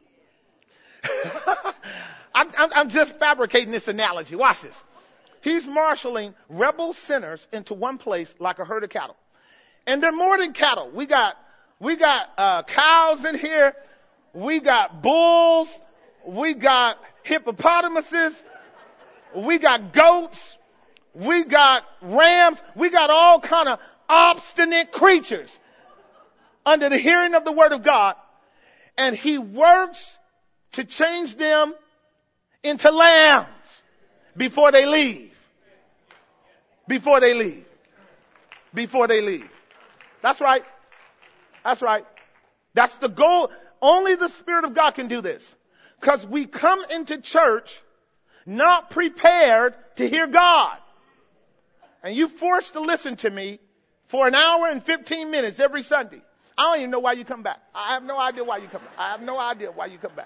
Speaker 1: I'm just fabricating this analogy. Watch this. He's marshaling rebel sinners into one place like a herd of cattle. And they're more than cattle. We got cows in here. We got bulls. We got hippopotamuses. We got goats. We got rams. We got all kind of obstinate creatures under the hearing of the word of God. And he works to change them into lambs before they leave. Before they leave. Before they leave. That's right. That's right. That's the goal. Only the Spirit of God can do this. Because we come into church not prepared to hear God. And you're forced to listen to me for an hour and 15 minutes every Sunday. I don't even know why you come back. I have no idea why you come back. I have no idea why you come back.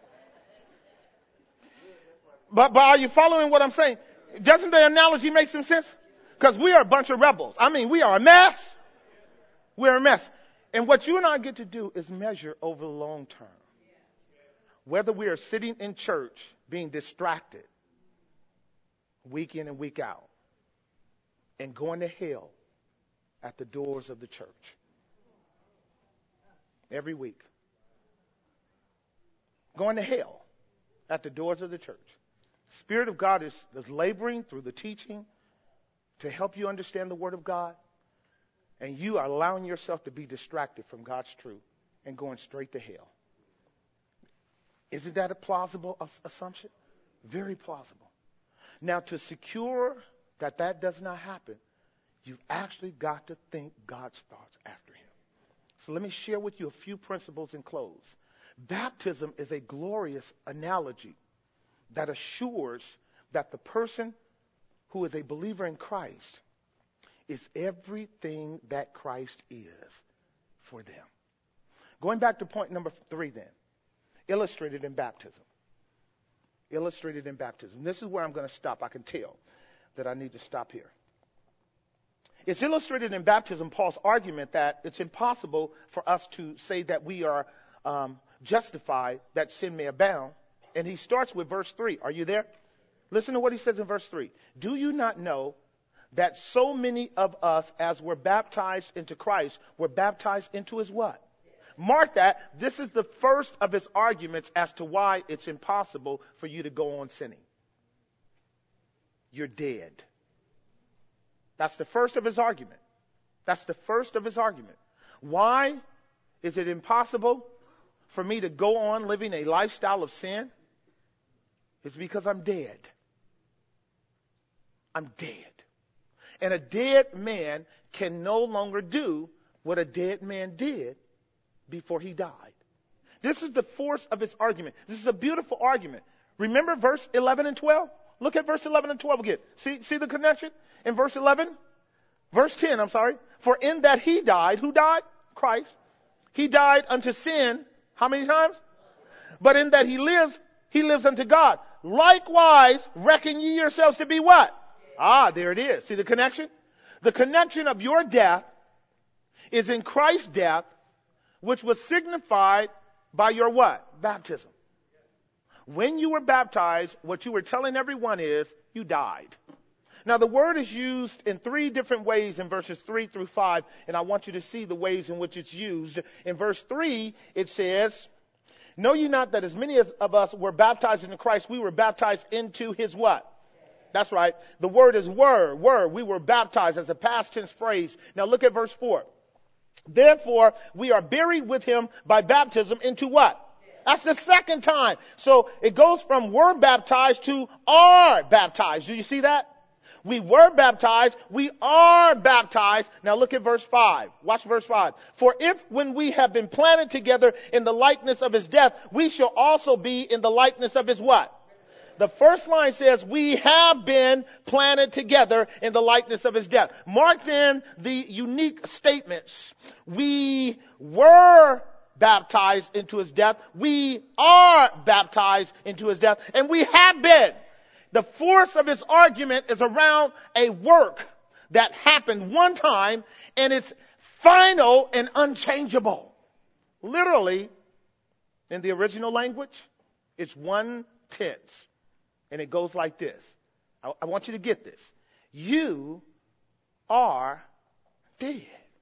Speaker 1: But are you following what I'm saying? Doesn't the analogy make some sense? Because we are a bunch of rebels. I mean, we are a mess. We're a mess. And what you and I get to do is measure over the long term. Whether we are sitting in church being distracted week in and week out and going to hell at the doors of the church every week. Going to hell at the doors of the church. Spirit of God is laboring through the teaching to help you understand the Word of God. And you are allowing yourself to be distracted from God's truth and going straight to hell. Isn't that a plausible assumption? Very plausible. Now, to secure that does not happen, you've actually got to think God's thoughts after him. So let me share with you a few principles and close. Baptism is a glorious analogy that assures that the person who is a believer in Christ is everything that Christ is for them. Going back to point number 3 then. Illustrated in baptism. Illustrated in baptism. This is where I'm going to stop. I can tell that I need to stop here. It's illustrated in baptism, Paul's argument that it's impossible for us to say that we are justified, that sin may abound. And he starts with verse 3. Are you there? Listen to what he says in verse 3. Do you not know that so many of us as were baptized into Christ were baptized into his what? Mark that. This is the first of his arguments as to why it's impossible for you to go on sinning. You're dead. That's the first of his argument. That's the first of his argument. Why is it impossible for me to go on living a lifestyle of sin? It's because I'm dead. I'm dead. And a dead man can no longer do what a dead man did before he died. This is the force of his argument. This is a beautiful argument. Remember verse 11 and 12? Look at verse 11 and 12 again. See the connection? In verse 11? Verse 10, I'm sorry. For in that he died, who died? Christ. He died unto sin, how many times? But in that he lives unto God. Likewise, reckon ye yourselves to be what? There it is. See the connection? The connection of your death is in Christ's death, which was signified by your what? Baptism. When you were baptized, what you were telling everyone is you died. Now the word is used in 3 different ways in verses 3 through 5, and I want you to see the ways in which it's used. In verse 3, it says, know ye not that as many of us were baptized into Christ, we were baptized into his what? That's right. The word is were. We were baptized as a past tense phrase. Now look at verse 4. Therefore, we are buried with him by baptism into what? That's the second time. So it goes from were baptized to are baptized. Do you see that? We were baptized. We are baptized. Now look at verse 5. Watch verse 5. For if when we have been planted together in the likeness of his death, we shall also be in the likeness of his what? The first line says, we have been planted together in the likeness of his death. Mark then the unique statements. We were baptized into his death. We are baptized into his death. And we have been. The force of his argument is around a work that happened one time, and it's final and unchangeable. Literally, in the original language, it's one tense. And it goes like this. I want you to get this. You are dead.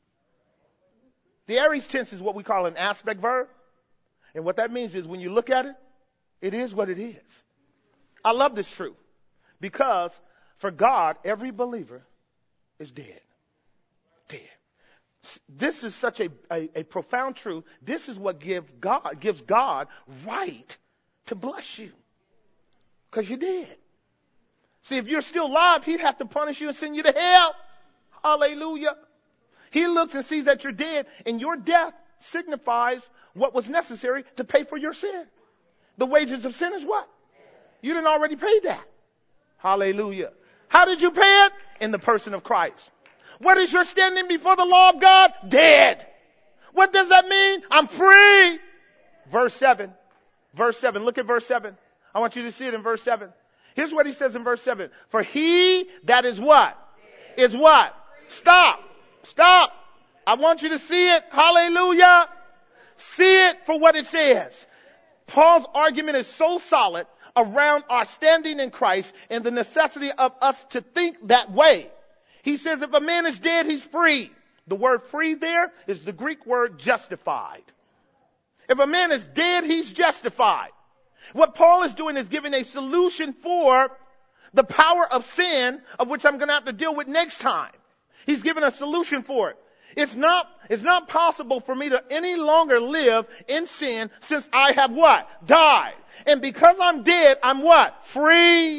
Speaker 1: The aorist tense is what we call an aspect verb. And what that means is when you look at it, it is what it is. I love this truth because for God, every believer is dead. Dead. This is such a profound truth. This is what gives God right to bless you. Because you're dead. See, if you're still alive, he'd have to punish you and send you to hell. Hallelujah. He looks and sees that you're dead, and your death signifies what was necessary to pay for your sin. The wages of sin is what? You didn't already pay that. Hallelujah. How did you pay it? In the person of Christ. What is your standing before the law of God? Dead. What does that mean? I'm free. Verse 7. Verse 7. Look at verse 7. I want you to see it in verse 7. Here's what he says in verse 7. For he that is what? Is what? Stop. Stop. I want you to see it. Hallelujah. See it for what it says. Paul's argument is so solid around our standing in Christ and the necessity of us to think that way. He says if a man is dead, he's free. The word free there is the Greek word justified. If a man is dead, he's justified. What Paul is doing is giving a solution for the power of sin, of which I'm going to have to deal with next time. He's given a solution for it. It's not possible for me to any longer live in sin since I have what? Died. And because I'm dead, I'm what? Free.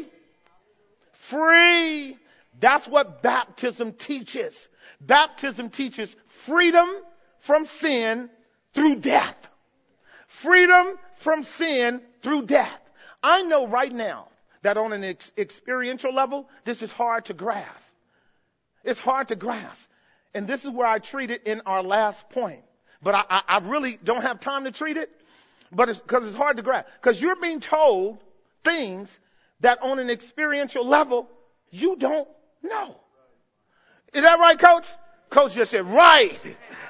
Speaker 1: Free. That's what baptism teaches. Baptism teaches freedom from sin through death. Freedom from sin through death. I know right now that on an experiential level, this is hard to grasp. It's hard to grasp. And this is where I treat it in our last point. But I really don't have time to treat it. But because it's hard to grasp. Because you're being told things that on an experiential level, you don't know. Is that right, Coach? Coach just said, right.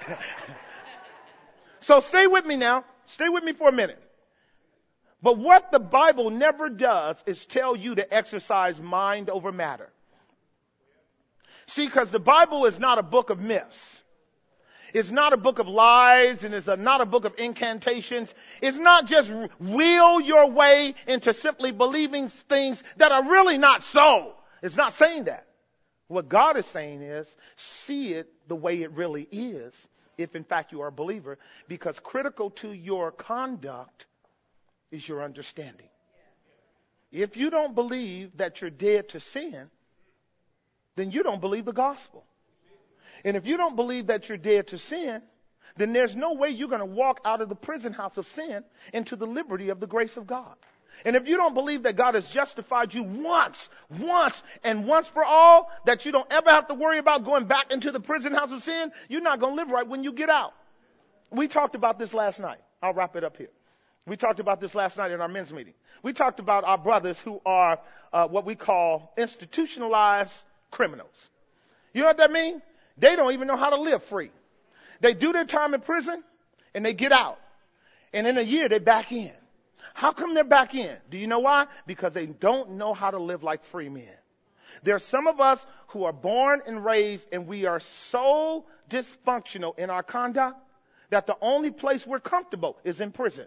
Speaker 1: So stay with me now. Stay with me for a minute. But what the Bible never does is tell you to exercise mind over matter. See, because the Bible is not a book of myths. It's not a book of lies, and it's not a book of incantations. It's not just will your way into simply believing things that are really not so. It's not saying that. What God is saying is, see it the way it really is, if in fact you are a believer, because critical to your conduct is your understanding. If you don't believe that you're dead to sin, then you don't believe the gospel. And if you don't believe that you're dead to sin, then there's no way you're going to walk out of the prison house of sin into the liberty of the grace of God. And if you don't believe that God has justified you once for all, that you don't ever have to worry about going back into the prison house of sin, you're not going to live right when you get out. We talked about this last night. I'll wrap it up here. We talked about this last night in our men's meeting. We talked about our brothers who are what we call institutionalized criminals. You know what that means? They don't even know how to live free. They do their time in prison and they get out. And in a year, they're back in. How come they're back in? Do you know why? Because they don't know how to live like free men. There are some of us who are born and raised and we are so dysfunctional in our conduct that the only place we're comfortable is in prison.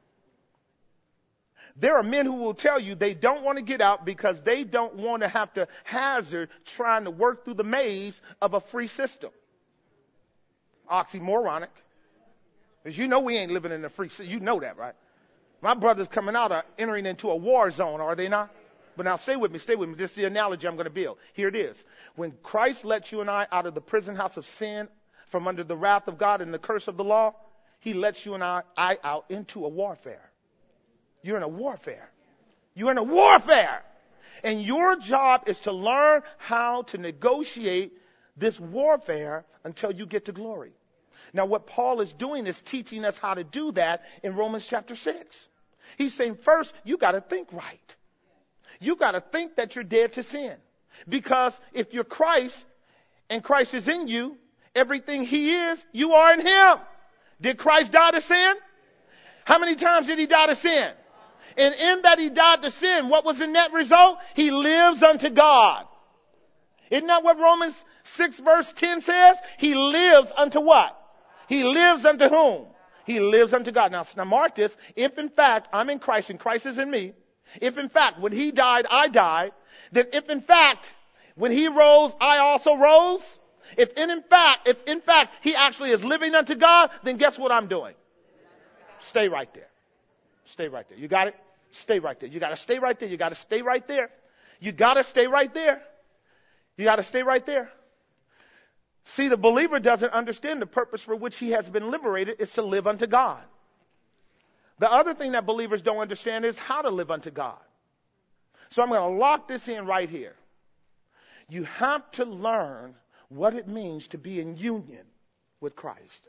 Speaker 1: There are men who will tell you they don't want to get out because they don't want to have to hazard trying to work through the maze of a free system. Oxymoronic. Because you know we ain't living in a free system. You know that, right? My brothers coming out are entering into a war zone, are they not? But now stay with me. This is the analogy I'm going to build. Here it is. When Christ lets you and I out of the prison house of sin, from under the wrath of God and the curse of the law, he lets you and I out into a warfare. You're in a warfare. You're in a warfare. And your job is to learn how to negotiate this warfare until you get to glory. Now, what Paul is doing is teaching us how to do that in Romans chapter 6. He's saying, first, you got to think right. You got to think that you're dead to sin. Because if you're Christ and Christ is in you, everything he is, you are in him. Did Christ die to sin? How many times did he die to sin? And in that he died to sin, what was the net result? He lives unto God. Isn't that what Romans 6 verse 10 says? He lives unto what? He lives unto whom? He lives unto God. Now mark this. If in fact I'm in Christ and Christ is in me, if in fact when he died, I died, then if in fact when he rose, I also rose, if in fact he actually is living unto God, then guess what I'm doing? Stay right there. Stay right there. You got it? Stay right there. You got to stay right there. You got to stay right there. You got to stay right there. You got to stay right there. See, the believer doesn't understand the purpose for which he has been liberated is to live unto God. The other thing that believers don't understand is how to live unto God. So I'm going to lock this in right here. You have to learn what it means to be in union with Christ.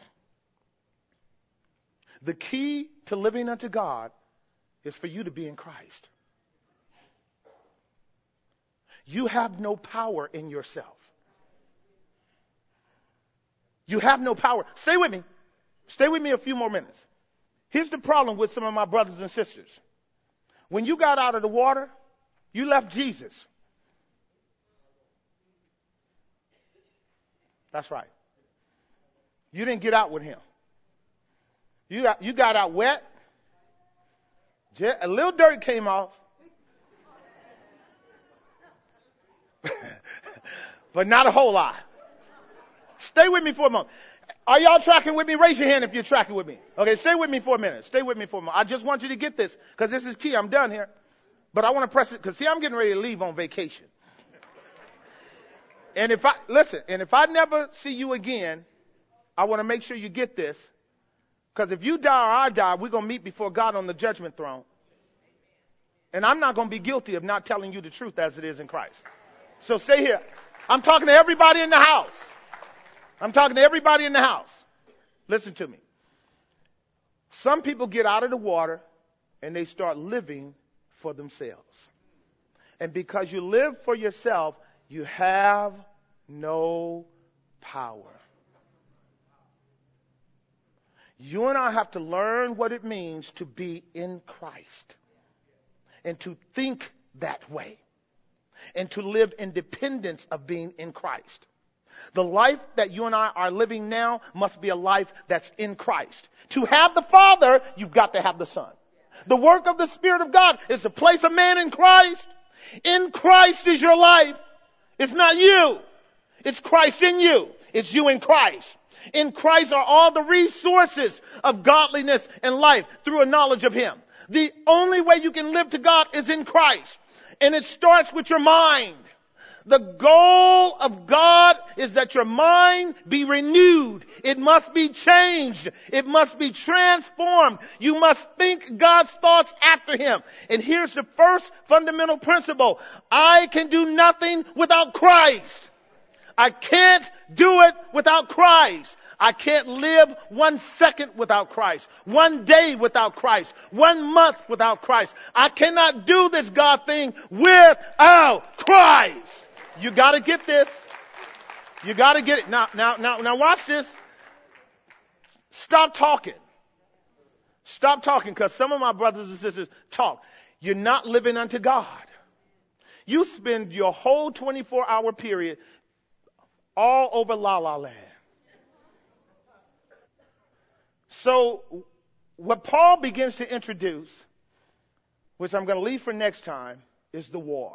Speaker 1: The key to living unto God is for you to be in Christ. You have no power in yourself. You have no power. Stay with me. Stay with me a few more minutes. Here's the problem with some of my brothers and sisters. When you got out of the water, you left Jesus. That's right. You didn't get out with him. You got out wet. A little dirt came off. But not a whole lot. Stay with me for a moment. Are y'all tracking with me? Raise your hand if you're tracking with me. Okay, stay with me for a minute. Stay with me for a moment. I just want you to get this because this is key. I'm done here. But I want to press it because, see, I'm getting ready to leave on vacation. And if I never see you again, I want to make sure you get this. Because if you die or I die, we're going to meet before God on the judgment throne. And I'm not going to be guilty of not telling you the truth as it is in Christ. So stay here. I'm talking to everybody in the house. I'm talking to everybody in the house. Listen to me. Some people get out of the water and they start living for themselves. And because you live for yourself, you have no power. You and I have to learn what it means to be in Christ and to think that way and to live in dependence of being in Christ. The life that you and I are living now must be a life that's in Christ. To have the Father, you've got to have the Son. The work of the Spirit of God is to place a man in Christ. In Christ is your life. It's not you. It's Christ in you. It's you in Christ. In Christ are all the resources of godliness and life through a knowledge of Him. The only way you can live to God is in Christ. And it starts with your mind. The goal of God is that your mind be renewed. It must be changed. It must be transformed. You must think God's thoughts after Him. And here's the first fundamental principle. I can do nothing without Christ. I can't do it without Christ. I can't live 1 second without Christ, 1 day without Christ, 1 month without Christ. I cannot do this God thing without Christ. You got to get this. You got to get it. Now watch this. Stop talking. Stop talking, because some of my brothers and sisters talk. You're not living unto God. You spend your whole 24-hour period all over La La Land. So what Paul begins to introduce, which I'm going to leave for next time, is the war.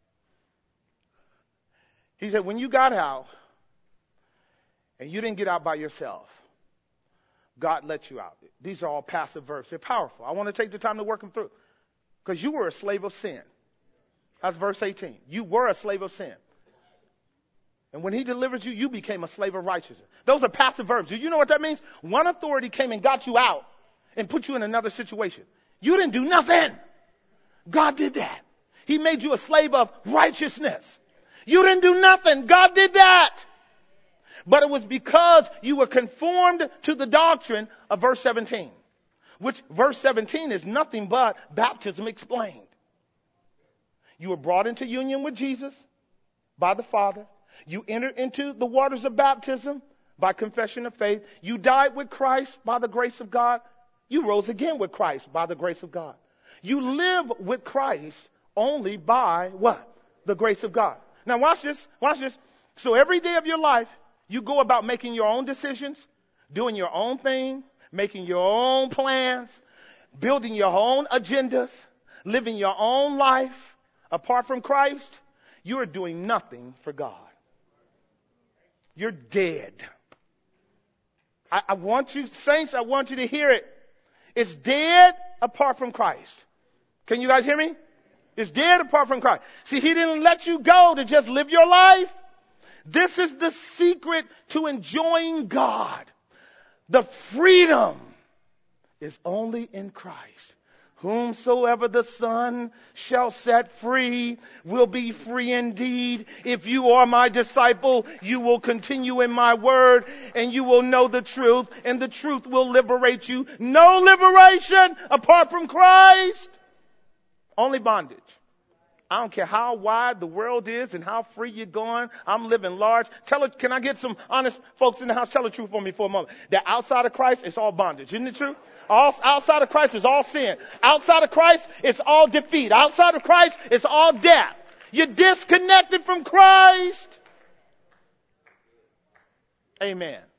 Speaker 1: He said, when you got out, and you didn't get out by yourself, God let you out. These are all passive verbs. They're powerful. I want to take the time to work them through. Because you were a slave of sin. That's verse 18. You were a slave of sin. And when He delivered you, you became a slave of righteousness. Those are passive verbs. Do you know what that means? One authority came and got you out and put you in another situation. You didn't do nothing. God did that. He made you a slave of righteousness. You didn't do nothing. God did that. But it was because you were conformed to the doctrine of verse 17, which verse 17 is nothing but baptism explained. You were brought into union with Jesus by the Father. You entered into the waters of baptism by confession of faith. You died with Christ by the grace of God. You rose again with Christ by the grace of God. You live with Christ only by what? The grace of God. Now watch this. Watch this. So every day of your life, you go about making your own decisions, doing your own thing, making your own plans, building your own agendas, living your own life. Apart from Christ, you are doing nothing for God. You're dead. I want you, saints, I want you to hear it. It's dead apart from Christ. Can you guys hear me? It's dead apart from Christ. See, He didn't let you go to just live your life. This is the secret to enjoying God. The freedom is only in Christ. Whomsoever the Son shall set free will be free indeed. If you are my disciple, you will continue in my word, and you will know the truth, and the truth will liberate you. No liberation apart from Christ. Only bondage. I don't care how wide the world is and how free you're going. I'm living large. Can I get some honest folks in the house? Tell the truth for me for a moment. That outside of Christ, it's all bondage. Isn't it true? Outside of Christ is all sin. Outside of Christ, it's all defeat. Outside of Christ, it's all death. You're disconnected from Christ. Amen.